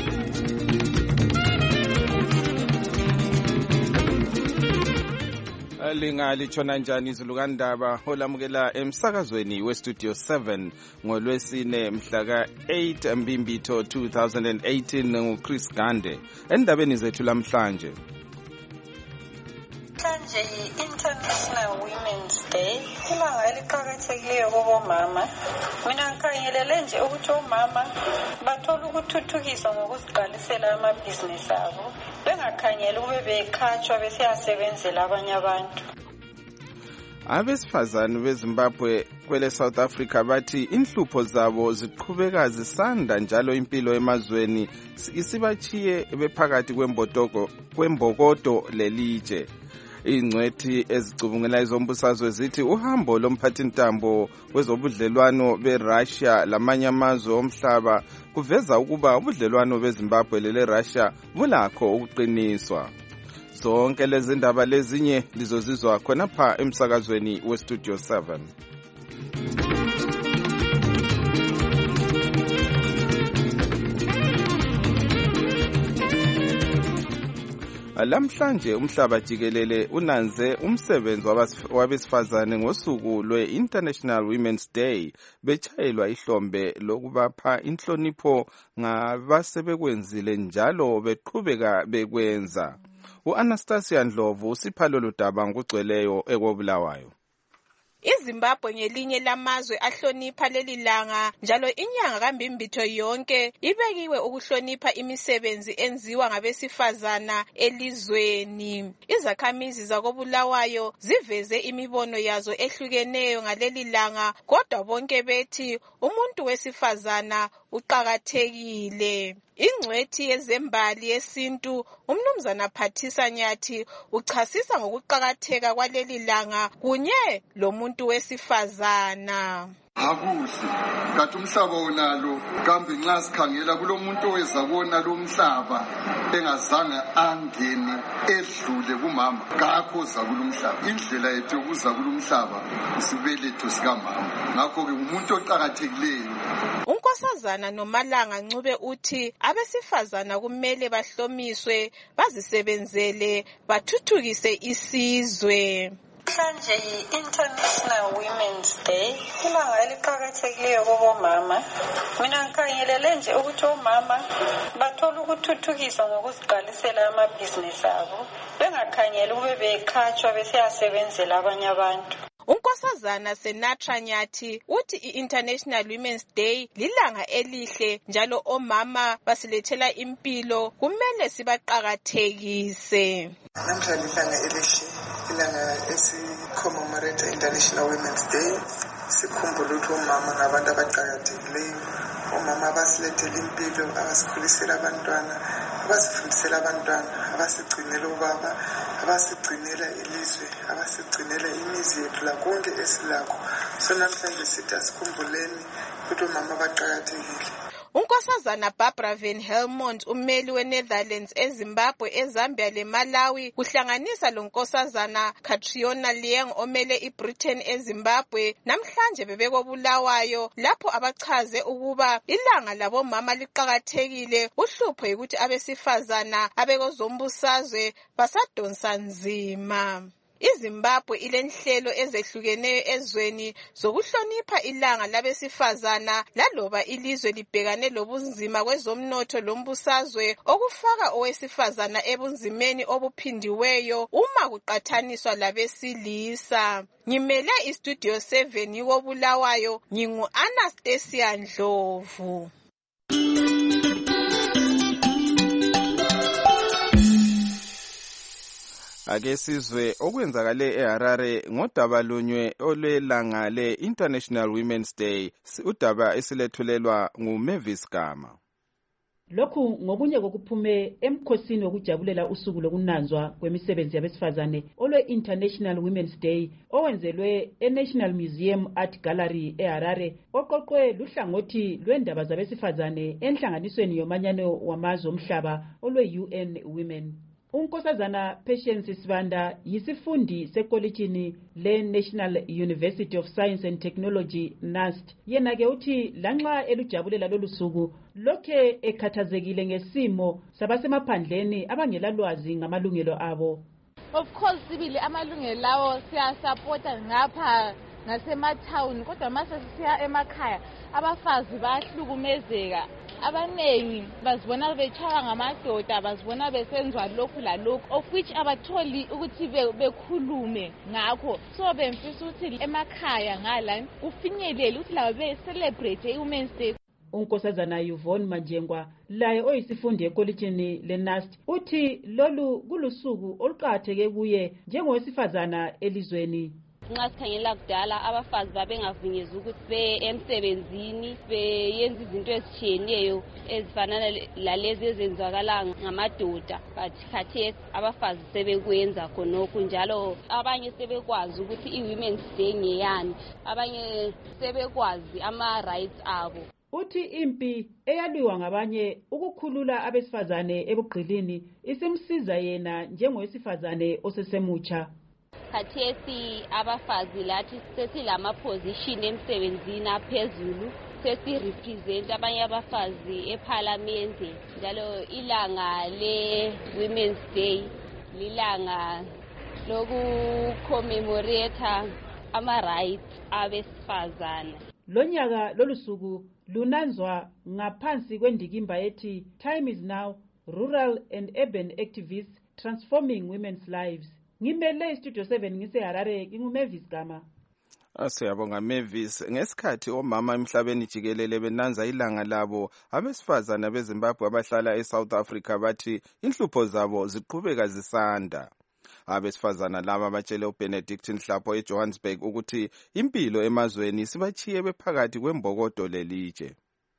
Lingalitshona njani izulukandaba olamukela emsakazweni weStudio 7 ngolwesine mhla ka-8 Mbimbitho 2018 nguChris Gande. Endabeni zethu lamhlanje. Mhlanje yi-International Women's Day, ilanga eliqakathekileyo kubomama. Mina ngikhangelele nje ukuthi omama bathola ukuthuthukiswa ngokuziqalisela amabhizinisi abo, bengakhangeli ukube bekhatshwa besiyasebenzela abanye abantu. Abesifazane beZimbabwe kwele South Africa bathi inhlupho zabo ziqhubeka zisanda njalo impilo emazweni isibachiye bephakathi kwembokodo lelitshe. Ingcwethi ezicubungela izombusazwe zithi uhambo lomphathintambo wezobudlelwano beRussia lamanye amazwe omhlaba kuveza ukuba ubudlelwano beZimbabwe leRussia bulakho ukuqiniswa. Zonke lezi ndaba lezinye lizozizwa khonapha emsakazweni weStudio 7. Lamhlanje umhlaba jikelele unanze umsebenzi wabesifazane ngosuku lwe-International Women's Day betshayelwa ihlombe lokubapha inhlonipho ngabasebekwenzile njalo beqhubeka bekwenza. U-Anastasia Ndlovu usipha lolu daba ngokugcweleyo ekobulawayo. iZimbabwe ngelinye lamazwe ahlonipha leli langa njalo inyanga kaMbimbitho yonke ibekiwe ukuhlonipha imisebenzi enziwa ngabesifazana elizweni. Izakhamizi zakobulawayo ziveze imibono yazo ehlukeneyo ngaleli langa, kodwa bonke bethi umuntu wesifazana uqakathekile. Ingcwethi yezembali yesintu umnumzana Phathisa Nyathi uchasisa ngokuqakatheka kwaleli langa kunye lomuntu wesifazana. Akuhle kathi umhlaba wonalo kambe nxa sikhangela kulomuntu oweza kuona lo mhlaba engazange angene edlule kumama ngakho za kulomhlaba. Indlela yethu yokuza kulomhlaba isibeletho sikamama, ngakho ke umuntu oqhakathekileyo. Unkosazana Nomalanga Ncube uthi abesifazana kumele bahlomiswe, bazisebenzele, bathuthukise isizwe. Mhlanje yi-International Women's Day, ilanga eliqakathekileyo kubomama. Mina ngikhangelele nje ukuthi omama bathola ukuthuthukiswa ngokuziqalisela amabhizinisi abo, bengakhangeli ukube bekhatshwa besiyasebenzela abanye abantu. Unkosazana Senatra Nyathi uthi i-International Women's Day lilanga elihle njalo omama basilethela impilo, kumele sibaqakathekise. Namhlanje ilanga elihle, ilanga esi-commemorate International Women's Day. Sikhumbula ukuthi omama ngabantu abaqakathekileyo, omama abasilethela impilo, abasikhulisela abantwana, abasifundisela abantwana, abasigcinela ubaba, abasigcinela ilizwe, abasigcinela imizi yethu lakonke esilakho. So namhlanje sithi asikhumbuleni ukuthi omama baqakathekile. unkosazana Barbara Van Helmont, ummeli weNetherlands eZimbabwe, eZambia leMalawi, kuhlanganisa lonkosazana Catriona Liang omele iBritain eZimbabwe, namhlanje bebekobulawayo lapho abachaze ukuba ilanga labomama liqakathekile. Uhlupho yikuthi abesifazana abekozombusazwe basadonsa nzima. iZimbabwe ilenhlelo ezehlukeneyo ezweni zokuhlonipha ilanga labesifazana laloba ilizwe libhekane lobunzima kwezomnotho lombusazwe okufaka owesifazana ebunzimeni obuphindiweyo uma kuqathaniswa labesilisa. Ngimele iStudio 7 yikobulawayo, ngingu-Anastasia Ndlovu. Ake sizwe okwenzakale eHarare ngodaba lunywe olwelanga le-International Women's Day, udaba esilethulelwa nguMavis Gama. Lokhu ngokunye kokuphume emkhosini wokujabulela usuku lokunanzwa kwemisebenzi yabesifazane olwe-International Women's Day owenzelwe eNational Museum Art Gallery eHarare, oqoqwe luhlangothi lwendaba zabesifazane enhlanganisweni yomanyano wamazwe omhlaba olwe-UN Women. Unkosazana Patience Sibanda yisifundi sekolitshini le-National University of Science and Technology NUST. Yena ke uthi lanxa elujabulela lolu suku lokhe ekhathazekile ngesimo sabasemaphandleni abangela lwazi ngamalungelo abo. Of course sibili amalungelo lawo siyasupporta ngapha ngasemathawuni, kodwa mase siya emakhaya abafazi bahlukumezeka. Abanengi bazibona betshaywa ngamadoda, bazibona besenzwa lokhu lalokhu, of which abatholi ukuthi bekhulume ngakho. So bemfisa ukuthi emakhaya ngala kufinyelele ukuthi labo be-celebrate i-Women's Day. Unkosazana Yvonne Manjengwa laye oyisifundi ekolitshini leNUST uthi lolu kulusuku oluqakatheke kuye njengowesifazana elizweni. Nxa sikhangela kudala abafazi babengavunyezwa ukuthi be-emsebenzini beyenza izinto ezitshiyeneyo ezifanana lalezi ezenzakala ngamadoda, but khathesi abafazi sebekwenza khonokho, njalo abanye sebekwazi ukuthi i-Women's Day ngeyani, abanye sebekwazi ama-rights abo. Uthi impi eyaliwa ngabanye ukukhulula abesifazane ebugqilini isimsiza yena njengowesifazane osesemutsha. Khathesi abafazi lathi sesilama position emsebenzini aphezulu, sesirepresent abanye abafazi eParliament, njalo ilanga le-Women's Day lilanga lokucommemorate ama-rights abesifazane. Lonyaka lolu suku lunanzwa ngaphansi kwendikimba ethi Time is Now, Rural and Urban Activists Transforming Women's Lives. Ngimele iStudio 7 ngiseHarare, nginguMavis Gama. Siyabonga Mavis. Ngesikhathi omama emhlabeni jikelele benanza ilanga labo, abesifazana beZimbabwe abahlala eSouth Africa bathi inhlupho zabo ziqhubeka zisanda. Abesifazana laba batshele uBenedict Nhlapho eJohannesburg ukuthi impilo emazweni sibachiye bephakathi kwembokodo lelitshe.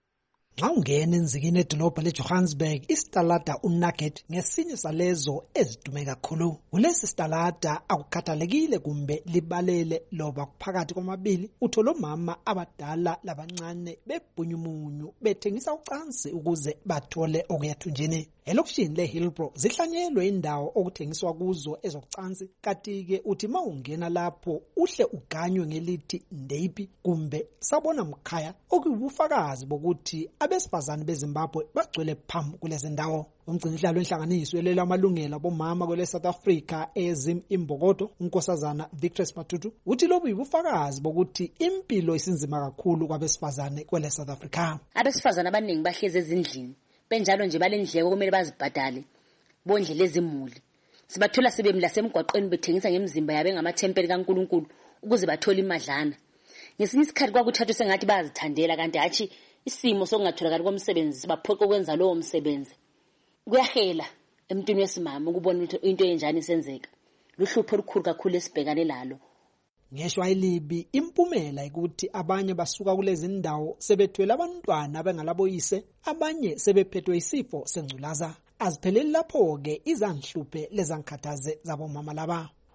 Xa ungena enzikini edolobha leJohannesburg, isitalada uNugget ngesinye salezo ezidume kakhulu. Kulesi sitalada akukhathalekile kumbe libalele loba kuphakathi kwamabili, uthola omama abadala labancane bebhunyumunyu bethengisa ucansi ukuze bathole okuyathunjini. Elokishini leHillbrow zihlanyelwe indawo okuthengiswa kuzo ezokucansi, kanti-ke uthi ma ungena lapho uhle uganywe ngelithi Ndeipi kumbe Sabona Mkhaya, okuyibufakazi bokuthi abesifazane beZimbabwe bagcwele phambi kulezi ndawo. Umgcinihlalo wenhlanganiso elwela amalungelo abomama kwele South Africa eZim Imbokodo, unkosazana Victress Matutu, uthi lobu yibufakazi bokuthi impilo isinzima kakhulu kwabesifazane kwele South Africa. Abesifazane abaningi bahlezi ezindlini, benjalo nje balendleko kumele bazibhadale bondlela ezimuli. Sibathola sebemla semgwaqweni bethengisa ngemizimba yabe ngamathempeli kaNkulunkulu ukuze bathole imadlana. Ngesinye isikhathi kwakuthathwa sengathi bayazithandela, kanti hathi isimo sokungatholakali komsebenzi sibaphoqa ukwenza lowo msebenzi. Kuyahela emntwini wesimama ukubona into enjani isenzeka. Luhlupho olukhulu kakhulu esibhekane lalo. Ngeshwa ilibi impumela ukuthi abanye basuka kulezi ndawo sebethwele abantwana abangalaboyise, abanye sebephethwe isifo sengculaza. Azipheleli lapho ke izanhluphe lezankhathaze zabomama laba.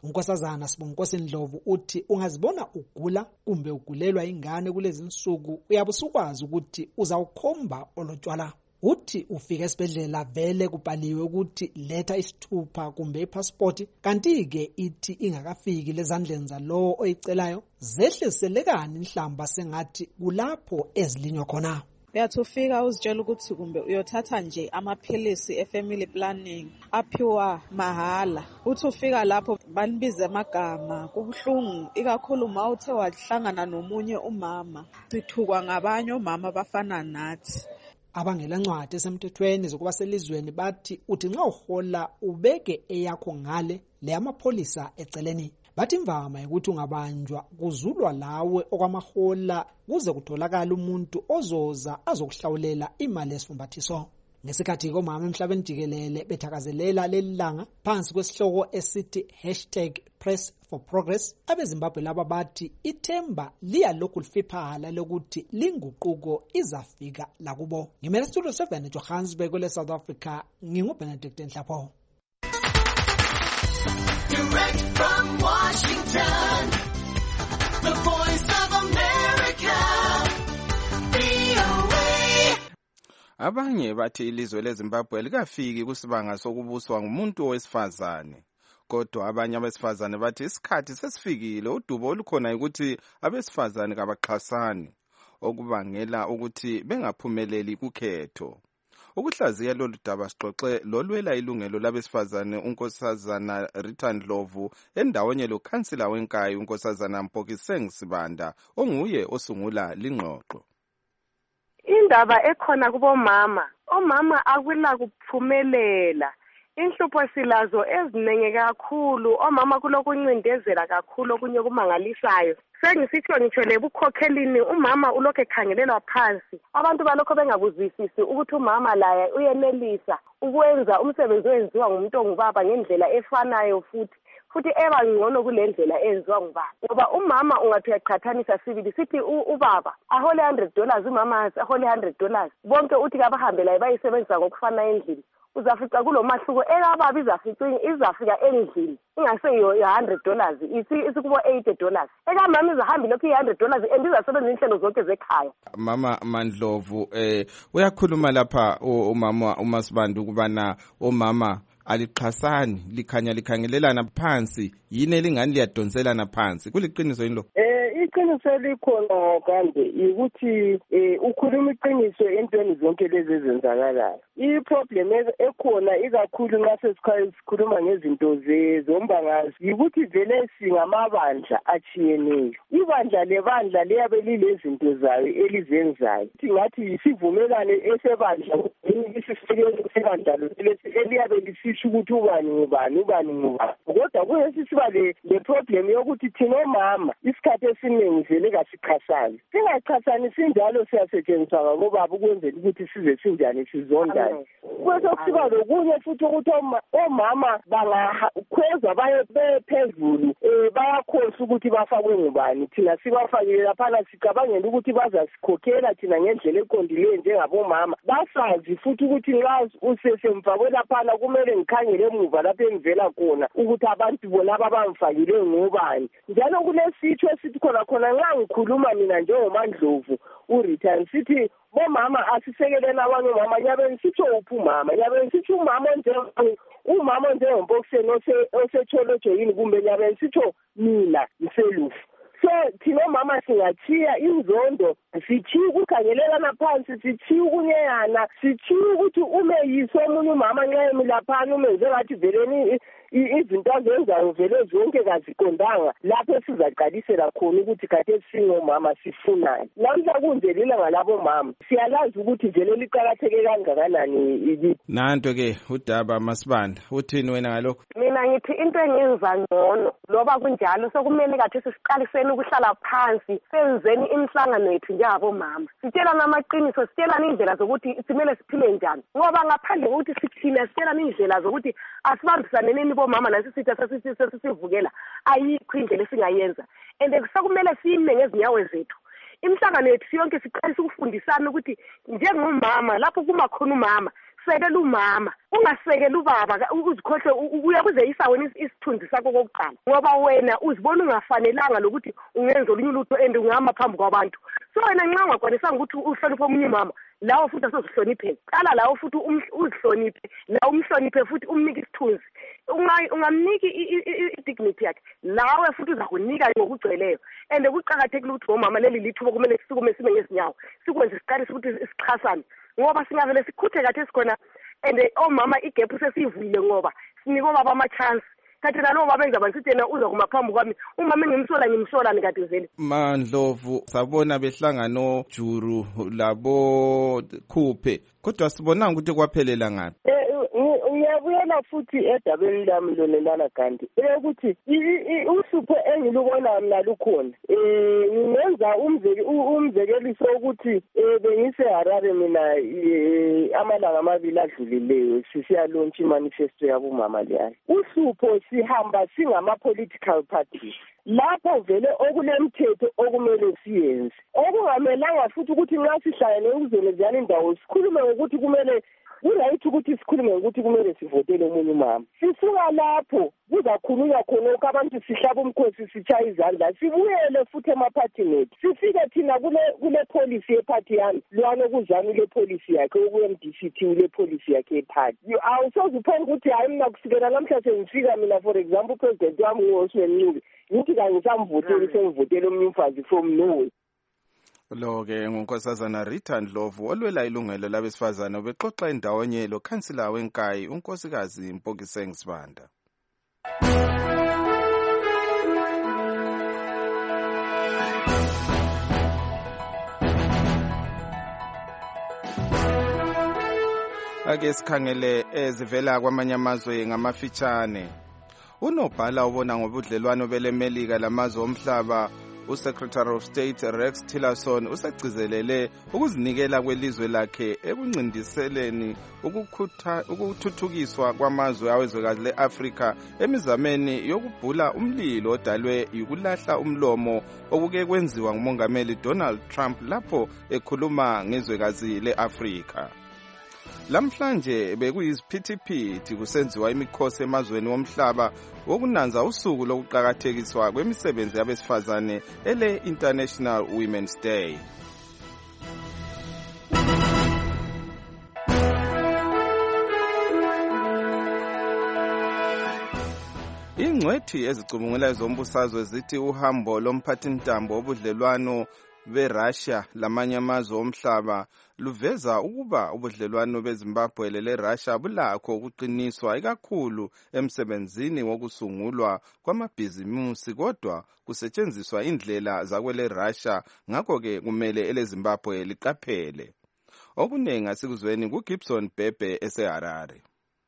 unkosazana Sibonginkosi Ndlovu uthi ungazibona ugula kumbe ugulelwa ingane kulezi insuku uyabe usukwazi ukuthi uzawukhomba olotshwala. Uthi ufika esibhedlela vele kubhaliwe ukuthi letha isithupha kumbe ipassport, kanti-ke ithi ingakafiki lezandleni zalowo oyicelayo zehliselekani inhlamba sengathi kulapho ezilinywa khona. Uyathi ufika uzitshela ukuthi kumbe uyothatha nje amaphilisi e-family planning aphiwa mahala. Uthi ufika lapho banibize amagama, kubuhlungu ikakhulu uma uthe wahlangana nomunye umama. Sithukwa ngabanye omama abafana nathi. Abangela ncwadi esemthethweni zokuba selizweni bathi uthi nxa uhola ubeke eyakho ngale le amapholisa eceleni. Bathi imvama ukuthi ungabanjwa kuzulwa lawe okwamahola kuze kutholakala umuntu ozoza azokuhlawulela imali yesifumbathiso. Ngesikhathi komama emhlabeni jikelele bethakazelela lelilanga phansi kwesihloko esithi #PressForProgress, abeZimbabwe laba bathi ithemba liyalokhu lifiphala lokuthi linguquko izafika lakubo. Ngimele Studio 7 eJohannesburg kule South Africa, nginguBenedict Nhlapho. Direct from Washington, the Voice of America, VOA. Abanye bathi ilizwe leZimbabwe likafiki kusibanga sokubuswa ngumuntu owesifazane. Kodwa abanye abesifazane bathi isikhathi sesifikile udubo olukhona ukuthi abesifazane kabaxhasani, okubangela ukuthi bengaphumeleli kukhetho. Ukuhlaziya lolu daba sixoxe lolwela ilungelo labesifazane unkosazana Rita Ndlovu endaweni lokhansila wenkayi unkosazana Mpokiseng Sibanda onguye osungula lingxoxo. Indaba ekhona kubomama, omama akula kuphumelela. Inhlupho silazo ezinenge kakhulu, omama kulokuncindezela kakhulu okunye kumangalisayo. Sengisitsho ngitsho lebukhokhelini umama ulokho ekhangelelwa phansi. Abantu balokho bengakuzwisisi ukuthi umama laye uyenelisa ukwenza umsebenzi owenziwa ngumuntu ongubaba ngendlela efanayo futhi eba ngcono kulendlela enziwa ngubaba. Ngoba umama ungathi uyaqhathanisa sibili sithi ubaba ahole $100, umama ahole $100. Bonke uthi kabahambe laye bayisebenzisa ngokufana endlini. Uzafica kulomahluko ekababa izafika endlini ingaseyo $100 isikubo $80. Ekamama izahambi lokho $100 endizasebenza inhlelo zonke zekhaya. Mama Mandlovu uyakhuluma lapha umama uMasibanda ukubana omama alixhasani likhangelelana phansi yini elingani liyadonselana phansi kuliqiniso yini lo? Iqiniso elikhona kambe ukuthi ukhuluma iqiniso entweni zonke lezi ezenzakalayo. I-problem ekhona ikakhulu nxa sesikhuluma ngezinto zombangazwe yikuthi vele singamabandla achiyeneyo. Ibandla lebandla liyabe lilezinto zayo elizenzayo. Ngathi sivumelane esebandla isibandla eliyabe lisisho ukuthi ubani ngubani. Kodwa kuyesiba le-problem yokuthi thina omama isikhathi esiningi vele kasichasani. Singachasani sinjalo siyasetshenziswa ngabobaba ukwenzela ukuthi size sinjani sizondane. Kwesekusiba lokunye futhi ukuthi omama bangakhweza baye phezulu bayakhosa ukuthi bafakwe ngubani. Thina sibafakile laphana sicabangela ukuthi bazasikhokhela thina ngendlela eqondileyo njengabomama. Basazi futhi ukuthi nxa usesemfakwe laphana kumele ngikhangele emuva lapho engivela khona ukuthi abantu bona abamfakile ngubani. Njalo kulesitho esithi khona nxa ngikhuluma mina njengoMandlovu uRita sithi bomama asisekeleni abanye omama nyabe ngisitsho uphi umama nyabe ngisitsho umama njengoMpokiseni osecholojo yini kumbe nyabe ngisitsho mina ngiselufu. So thina omama singathiya inzondo sithiya ukukhangelelana phansi sithiya ukunyeyana sithiya ukuthi ume yiso omunye umama nxa emilaphana umenze ngathi veleni izinto azenzayo vele zonke kaziqondanga lapho sizaqalisela khona ukuthi kade singomama sifunani. Namhla kunje lilanga labomama siyalazi ukuthi vele liqakatheke kangakanani. Nanto-ke udaba Masibanda uthini wena ngalokho? Mina ngithi into engenza ngcono loba kunjalo sokumele kade sisiqaliseni ukuhlala phansi senzeni imihlangano yethu njengabomama sitshelana amaqiniso sitshelana indlela zokuthi simele siphile njani ngoba ngaphandle kokuthi sithina sitshelana indlela zokuthi asibambisaneni bomama nasisithi sesivukela ayikho indlela esingayenza and kusakumele sime ngezinyawo zethu. Imihlangano yethu yonke siqalisa ukufundisana ukuthi njengomama lapho kuma khona umama sekela umama ungasekela ubaba uzikhohle uyakuzeyisa wena isithunzi sakho kokuqala ngoba wena uzibona ungafanelanga lokuthi ungenza olunye ulutho and ungahamba phambi kwabantu so wena nxa ungakwanisanga ukuthi uhloniphe omunye umama lawo futhi asozihloniphe qala lawo futhi uzihloniphe lawo umhloniphe futhi umnike isithunzi ungamniki i-dignity yakhe lawe futhi uza kunika ngokugcweleyo and kuqakathekile ukuthi omama leli lithuba kumele sisukume sibe ngezinyawo sikwenze siqalise ukuthi sixhasane ngoba singavele sikhuthe kathi esikhona and omama igap sesivulile ngoba sinike obaba ama-chance kanti nalo baba engizabe ngithi yena uza kuma phambi kwami umama ngimsolani kanti vele Mandlovu sabona behlangano Juru labo Khuphe kodwa sibonanga ukuthi kwaphelela ngapi ngiyabuyela futhi edabeni lami lonelana kanti ukuthi uhlupho engilubona mina lukhona ngenza umzekeliso ukuthi bengise Harare mina amalanga amabili adlulileyo sisiyalontsha imanifesto yabomama leyo uhlupho sihamba singama-political parties lapho vele okulemthetho okumele siyenze okungamelanga futhi ukuthi nxa sihlangene ukuzoleziyana indawo sikhulume ngokuthi kumele kurayithi ukuthi sikhulume ngokuthi kumele sivotele omunye umama sisuka lapho kuzakhulunywa khonokho abantu sihlaba umkhosi sitshaya izandla sibuyele futhi emaphathini ethu sifike thina kule policy yephathi yami lwana okuzami le policy yakhe oku-MDCT ule policy yakhe yephathi awusoze uphela ukuthi hayi mina kusukela namhla sengifika mina for example upresident wami nguHosman Ncube ngithi kangisamvoteli sengivotele omunye umfazi from nowhere Lo-ke ngunkosazana Rita Ndlovu olwela ilungelo labesifazane bexoxa indawonye lo khansila wenkayi unkosikazi Mpokiseng Sibanda. Ake sikhangele ezivela kwamanye amazwe ngamafitshane. Unobhala ubona ngobudlelwano beleMelika lamazwe omhlaba uSecretary of State Rex Tillerson usagcizelele ukuzinikela kwelizwe lakhe ekuncindiseleni ukuthuthukiswa kwamazwe awezwekazi leAfrika emizameni yokubhula umlilo odalwe yikulahla umlomo okuke kwenziwa ngumongameli Donald Trump lapho ekhuluma ngezwekazi leAfrika. Lamhlanje bekuyisiphithiphithi kusenziwa imikhosi emazweni womhlaba wokunanza usuku lokuqakathekiswa kwemisebenzi yabesifazane ele International Women's Day. Ingcwethi ezicubungula zombusazwe zithi uhambo lomphathintambo obudlelwano beRussia lamanye amazwe omhlaba luveza ukuba ubudlelwano beZimbabwe leRussia bulakho ukuqiniswa ikakhulu emsebenzini wokusungulwa kwamabhizimusi kodwa kusetshenziswa indlela zakwele Russia ngakho ke kumele eleZimbabwe liqaphele. Okunengi asikuzweni kuGibson Bhebhe eseHarare.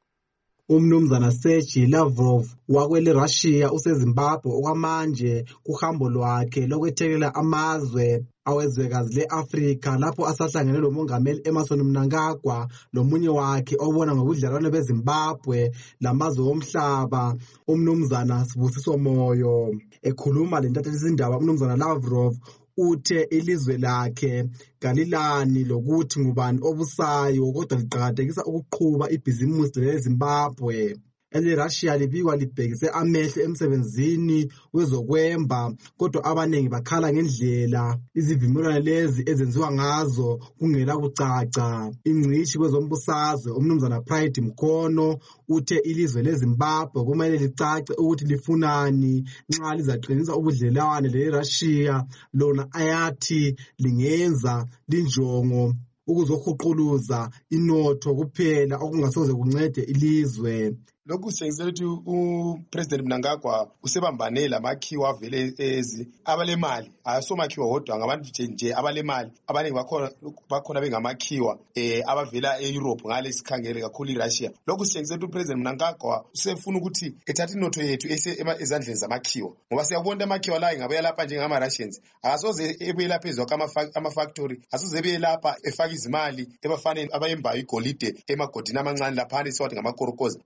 Umnumzana Sergey Lavrov wakwele Russia useZimbabwe okwamanje kuhambo lwakhe lokwethekela amazwe awezwekazi leAfrika lapho asahlangene lomongameli Emmerson Mnangagwa lomunye wakhe obona ngobudlelwano beZimbabwe lamazwe omhlaba umnumzana Sibusiso Moyo. Ekhuluma lentathelizindaba umnumzana Lavrov uthe ilizwe lakhe kalilani lokuthi ngubani obusayo kodwa liqhakathekisa ukuqhuba ibhizimusi leZimbabwe. ELeRussia libikwa libhekise amehlo emsebenzini wezokwemba kodwa abaningi bakhala ngendlela izivumelwano lezi ezenziwa ngazo kungela kucaca. Ingcishi kwezombusazwe umnumzana Pride Mkhono uthe ilizwe leZimbabwe kumele licace ukuthi lifunani nxa lizaqinisa ubudlelwane leRussia lona ayathi lingenza linjongo ukuzohuquluza inotho kuphela okungasoze kuncede ilizwe. Lokhu sengizela ukuthi uPresident Mnangagwa usebambane lamakhiwa avele abalemali asomakhiwa hodwa ngabantu nje abalemali abaningi bakhona bengamakhiwa abavela eEurope ngale sikhangele kakhulu iRussia. Lokhu sengizela ukuthi uPresident Mnangagwa usefuna ukuthi ethathe inotho yethu ezandleni zamakhiwa ngoba siyabona amakhiwa la ngabe yalapha njengama Russians akasoze ebuye lapha ezwa ama-factory asoze ebuye lapha efaka izimali ebafanele abayembayo igolide emagodini amancane lapha siwathi ngamakorokoza bazalithi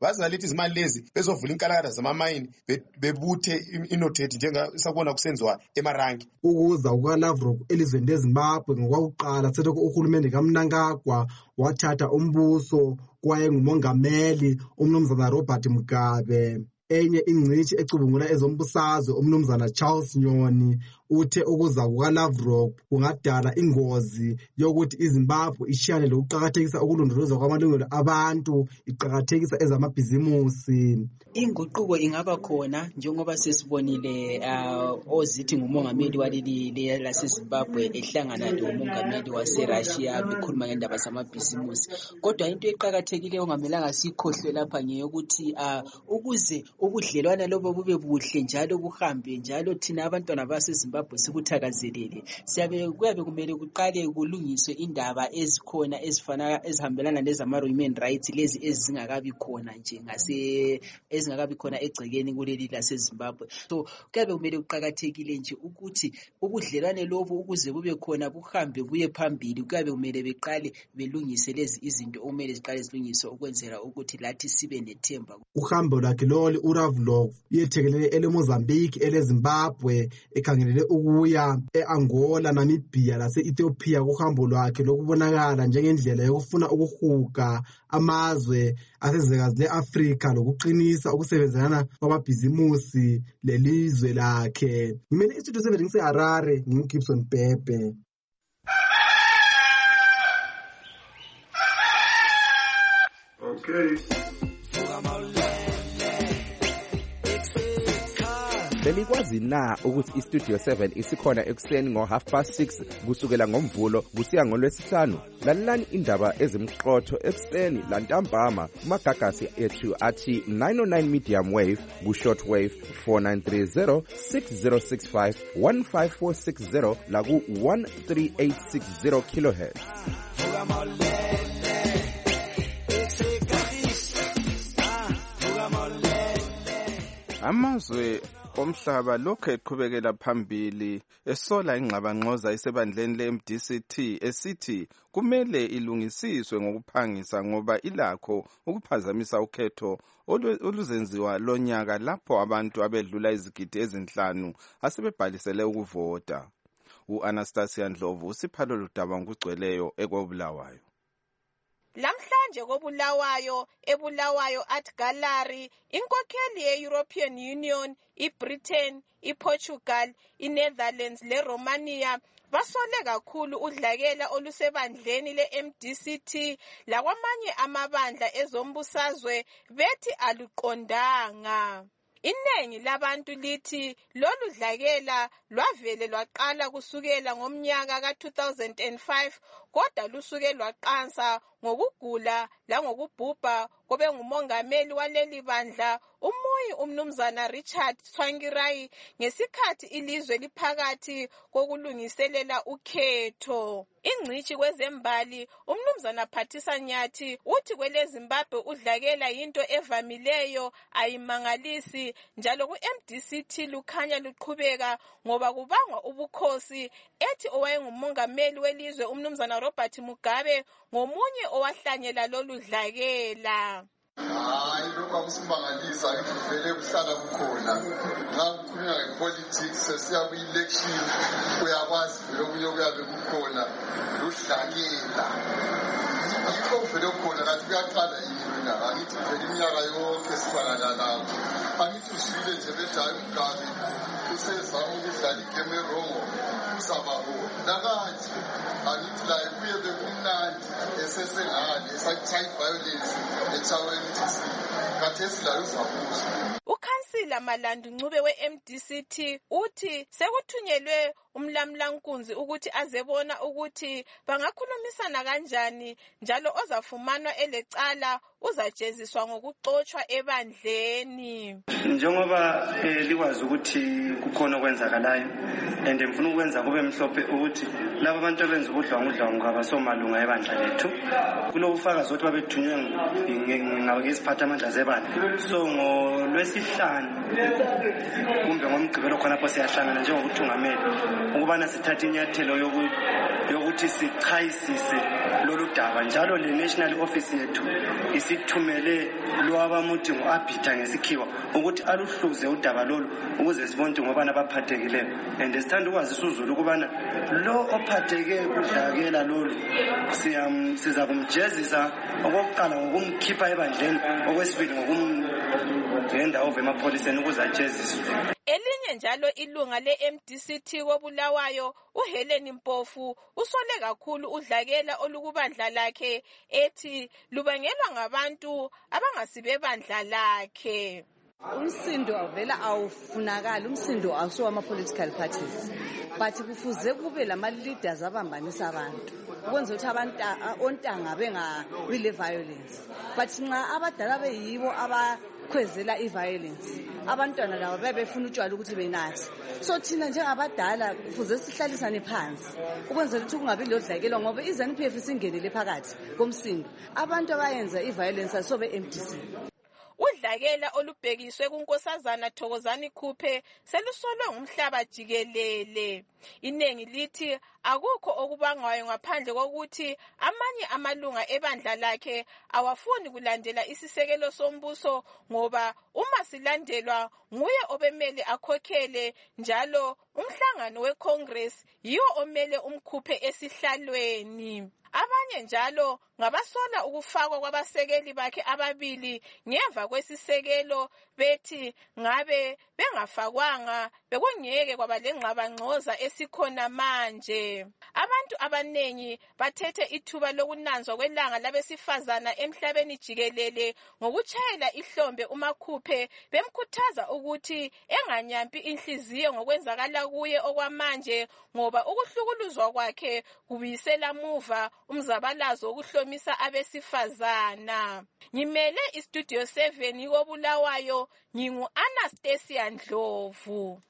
izimali lezi bezovula inkalakatha zamamayini bebuthe inothethi njengasakubona kusenziwa emarangi. Ukuza kukaLavrov elizweni leZimbabwe ngokwakuqala selokhu uhulumende kaMnangagwa wathatha umbuso kwayengumongameli umnumzana Robert Mugabe. Enye ingcitshi ecubungula ezombusazwe umnumzana Charles Nyoni uthe ukuza kukaLavrov kungadala ingozi yokuthi iZimbabwe ishiyane lokuqakathekisa ukulondolozwa kwamalungelo abantu iqakathekisa ezamabhizimusi. Inguquko ingaba khona njengoba sesibonile ozithi ngumongameli waleli laseZimbabwe ehlangana lomongameli waseRussia bekhuluma ngendaba zamabhizimusi. Kodwa into eqakathekileyo ongamelanga sikhohlwe lapha ngeyokuthi ukuze ubudlelwane lobo bube buhle njalo buhambe njalo thina abantwana baseZimbabwe sikuthakazelele, kuyabe kumele kuqale kulungiswe indaba ezikhona ezihambelana nezama-human rights lezi ezingakabi khona nje ezingakabi khona egcekeni kuleli laseZimbabwe. So kuyabe kumele kuqakathekile nje ukuthi ubudlelwane lobu ukuze bube khona buhambe buye phambili, kuyabe kumele beqale belungise lezi izinto okumele ziqale zilungiswe ukwenzela ukuthi lathi sibe nethemba. Uhambo lwakhe lolu uLavrov uyethekelele eleMozambique eleZimbabwe ekhangelele ukuya eAngola, Namibia lase-Ethiopia kuhambo lwakhe lokubonakala njengendlela yokufuna ukuhuga amazwe asezwekazi le-Afrika lokuqinisa ukusebenzelana kwamabhizimusi lelizwe lakhe. Ngimele istudio 7 ngiseHarare, nginguGibson Pepe. Okay. Belikwazi na ukuthi iStudio 7 isikhona ekuseni ngo6:30 kusukela ngoMvulo kusiya ngoLwesihlanu? Lalelani indaba ezimqotho ekuseni lantambama kumagagasi ethu athi 909 medium wave ku-short wave 4930 6065 15460 la ku-13860 kilohertz. Amazwe omhlaba lokhu eqhubekela phambili esola ingxabangxoza isebandleni le-MDCT esithi kumele ilungisiswe ngokuphangisa ngoba ilakho ukuphazamisa ukhetho oluzenziwa lonyaka lapho abantu abedlula izigidi ezinhlanu asebebhalisele ukuvota. U-Anastasia Ndlovu usiphalo ludaba ngokugcweleyo ekwabulawayo. Lamhlanje eBulawayo Art Gallery, inkokheli ye-European Union, iBritain, iPortugal, iNetherlands leRomania basole kakhulu udlakela olusebandleni le-MDCT lakwamanye amabandla ezombusazwe bethi aluqondanga. Iningi labantu lithi lolu dlakela lwavele lwaqala kusukela ngomnyaka ka-2005 kodwa lusuke lwaqansa ngokugula langokubhubha kobe ngumongameli waleli bandla umuyi umnumzana Richard Tsvangirai ngesikhathi ilizwe liphakathi kokulungiselela ukhetho. Ingcitshi kwezembali umnumzana Phathisa Nyathi uthi kweleZimbabwe udlakela yinto evamileyo ayimangalisi njalo ku-MDCT lukhanya luqhubeka ngoba kubangwa ubukhosi ethi owayengumongameli welizwe umnumzana Robert Mugabe ngomunye owahlanyela lolu dlakela. Hayi lokho akusimbangalisa ngithi vele kuhlala kukhona nxa kukhulunywa ngepolitics sesiya ku-election uyakwazi vele okunye okuyabe kukhona ludlakela yikho vele kukhona kanti kuyaqala yini na angithi vele iminyaka yonke sibalana lapho angithi usukile nje bedayo Mugabe usezama ukudlala igame erongo uzababona nakanje angithi la kuye bekumnandi esesengale esakuthaya violence echaweni kathesi layo uzabuza. Ukhansila Malandu Ncube we-MDCT uthi sekuthunyelwe umlamlankunzi ukuthi azebona ukuthi bangakhulumisana kanjani njalo ozafumanwa elecala uzajeziswa ngokuxotshwa ebandleni. Njengoba likwazi ukuthi kukhona okwenzakalayo and ngifuna ukwenza kube mhlophe ukuthi laba abantu abenza ubudlwangu abasomalunga ebandla lethu kulobufakazi ukuthi babethunywe ngeziphathamandla zebandla. So ngolwesihlanu kumbe ngomgqibelo khonapho siyahlangana njengokuthungameli ukubana sithathe inyathelo yokuthi sichayisise lolu daba. Njalo le national office yethu isithumele lwabamuthi ngu-Abita ngesikhiwa ukuthi aluhluze udaba lolu ukuze sibone ngobana baphathekileyo. And sithanda ukwazisa uZulu ukubana lo ophatheke udlakela lolu siza kumjezisa okokuqala ngokumkhipha ebandleni, okwesibili ngokumgenda over emapholiseni ukuze ajeziswe. Elinye njalo ilunga le-MDCT koBulawayo uHelen Mpofu usole kakhulu udlakela olukubandla lakhe ethi lubangelwa ngabantu abangasibebandla lakhe. Umsindo avela awufunakala, umsindo awuso ama-political parties, but kufuze kube lama-leaders abambanisa abantu ukwenza ukuthi abantu ontanga bengabi le-violence. But nxa abadala beyibo abakhwezela i-violence, abantwana labo bebefuna utshwala ukuthi benathi. So thina njengabadala kufuze sihlalisane phansi ukwenzela ukuthi kungabi lodlakelwa, ngoba iZANU-PF isingenele phakathi komsindo. Abantu abayenza i-violence asobe MDC. Udlakela olubhekiswe kuNkosazana Thokozani Khuphe selusolwe ngumhlaba jikelele. Inengi lithi akukho okubangwayo ngaphandle kokuthi amanye amalunga ebandla lakhe awafuni kulandela isisekelo sombuso, ngoba uma silandelwa nguye obemele akhokhele, njalo umhlangano weCongress yiwo omele umkhuphe esihlalweni. Abanye njalo ngabasola ukufakwa kwabasekeli bakhe ababili ngemva kwesisekelo, bethi ngabe bengafakwanga bekungeke kwaba lengxabangxoza esikhona manje. Abantu abanengi bathethe ithuba lokunanzwa kwelanga labesifazana emhlabeni jikelele ngokutshayela ihlombe uMakhuphe, bemkhuthaza ukuthi enganyampi inhliziyo ngokwenzakala kuye okwamanje, ngoba ukuhlukuluzwa kwakhe kubuyisela muva umzabalazo wokuhlomisa abesifazana. Ngimele iStudio 7 koBulawayo, ngingu-Anastasia Ndlovu.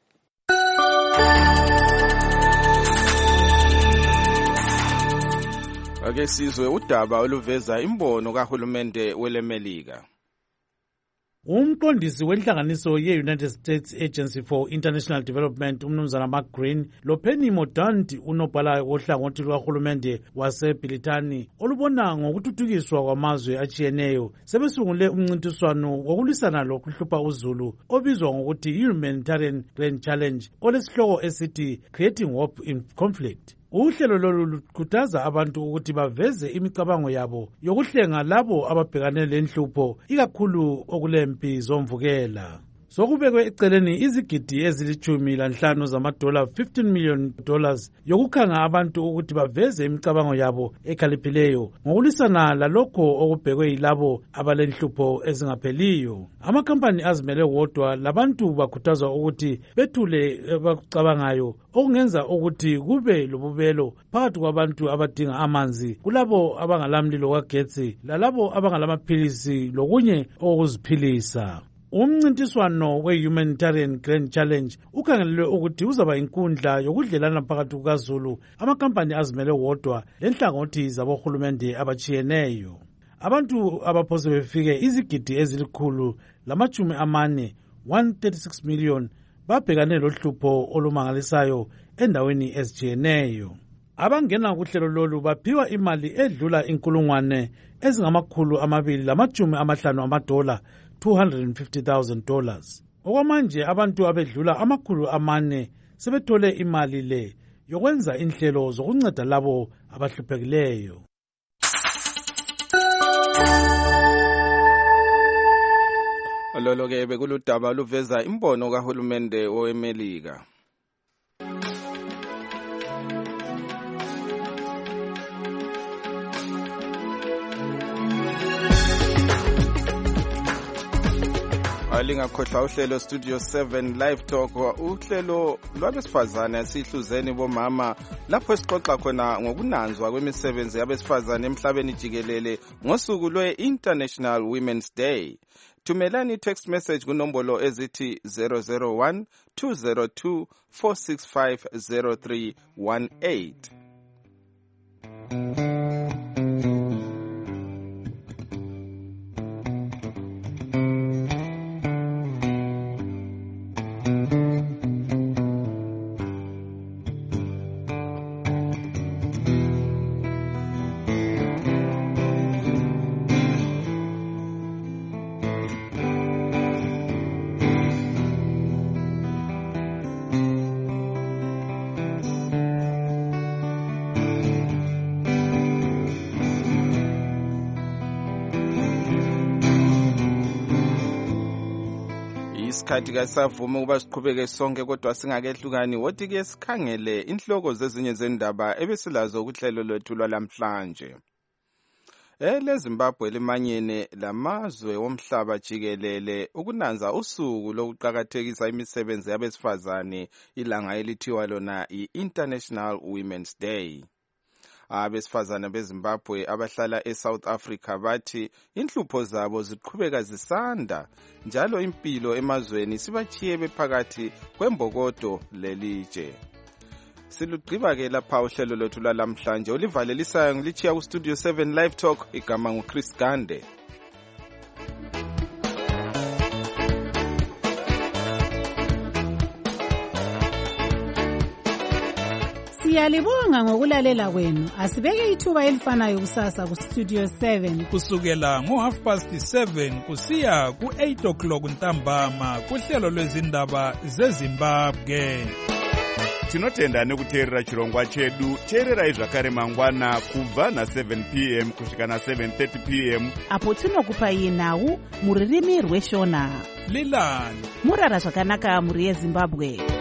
Ake sizwe udaba oluveza imbono kahulumende welemelika. Umqondisi wenhlanganiso ye-United States Agency for International Development umnumzana Mark Green loPenny Mordaunt unobhala wohlangothi lwahulumende waseBrithani olubona ngokuthuthukiswa kwamazwe atshiyeneyo sebesungule umncintiswano wokulwisana lokuhlupha uzulu obizwa ngokuthi Humanitarian Grand Challenge olesihloko esithi Creating Hope in Conflict. Uhlelo lolu lukhuthaza abantu ukuthi baveze imicabango yabo yokuhlenga labo ababhekane lenhlupho ikakhulu okulempi zomvukela. Sokubekwe eceleni izigidi ezili-15 zamadola, $15 million, yokukhanga abantu ukuthi baveze imicabango yabo ekhaliphileyo ngokulwisana lalokho okubhekwe yilabo abalenhlupho ezingapheliyo. Amakhampani azimele wodwa labantu bakhuthazwa ukuthi bethule abakucabangayo okungenza ukuthi kube lobubelo phakathi kwabantu abadinga amanzi, kulabo abangalamlilo kagetsi, lalabo abangalamaphilisi lokunye okuziphilisa. Umncintiswano we-Humanitarian Grand Challenge ukhangelelwe ukuthi uzaba inkundla yokudlelana phakathi kukaZulu, amakampani azimele wodwa lenhlangothi zabohulumende abatshiyeneyo. Abantu abaphose befike izigidi ezili-140, 136 million, babhekane lohlupho olumangalisayo endaweni ezitshiyeneyo. Abangena kuhlelo lolu baphiwa imali edlula $250,000, $250,000. Okwamanje abantu abedlula $400 sebethole imali le yokwenza inhlelo zokunceda labo abahluphekileyo. Lolo ke bekuludaba luveza imbono kahulumende weMelika. Lingakhohlwa uhlelo Studio 7 Live Talk, uhlelo lwabesifazane sihluzeni bomama lapho sixoxa khona ngokunanzwa kwemisebenzi yabesifazane emhlabeni jikelele ngosuku lwe-International Women's Day. Thumelani text message kunombolo ezithi 001 202 465 0318. isikhathi kasavumi ukuba siqhubeke sonke kodwa singakehlukani wothi ke sikhangele inhloko zezinye zendaba ebesilazo kuhlelo lwethu lwalamhlanje. LeZimbabwe limanyene lamazwe womhlaba jikelele ukunanza usuku lokuqhakathekisa imisebenzi yabesifazane ilanga elithiwa lona i-International Women's Day. Abesifazane beZimbabwe abahlala eSouth Africa bathi inhlupho zabo ziqhubeka zisanda njalo impilo emazweni sibachiye bephakathi kwembokodo lelitshe. Silugqiba ke lapha uhlelo lwethu lwalamhlanje olivalelisayo ngilichiya ku Studio 7 Live Talk igama nguChris Gande. Siyalibonga ngokulalela kwenu. Asibeke ithuba elifanayo kusasa ku Studio 7 kusukela ngo7:30 kusiya ku8:00 ntambama kuhlelo lwezindaba zeZimbabwe. Tinotenda nekuteerera chirongwa chedu. Teererai zvakare mangwana kubva na7 p.m. kusvika na7:30 p.m. apo tinokupai nhau muririmi rweshona. Lilani murara zvakanaka muri yeZimbabwe.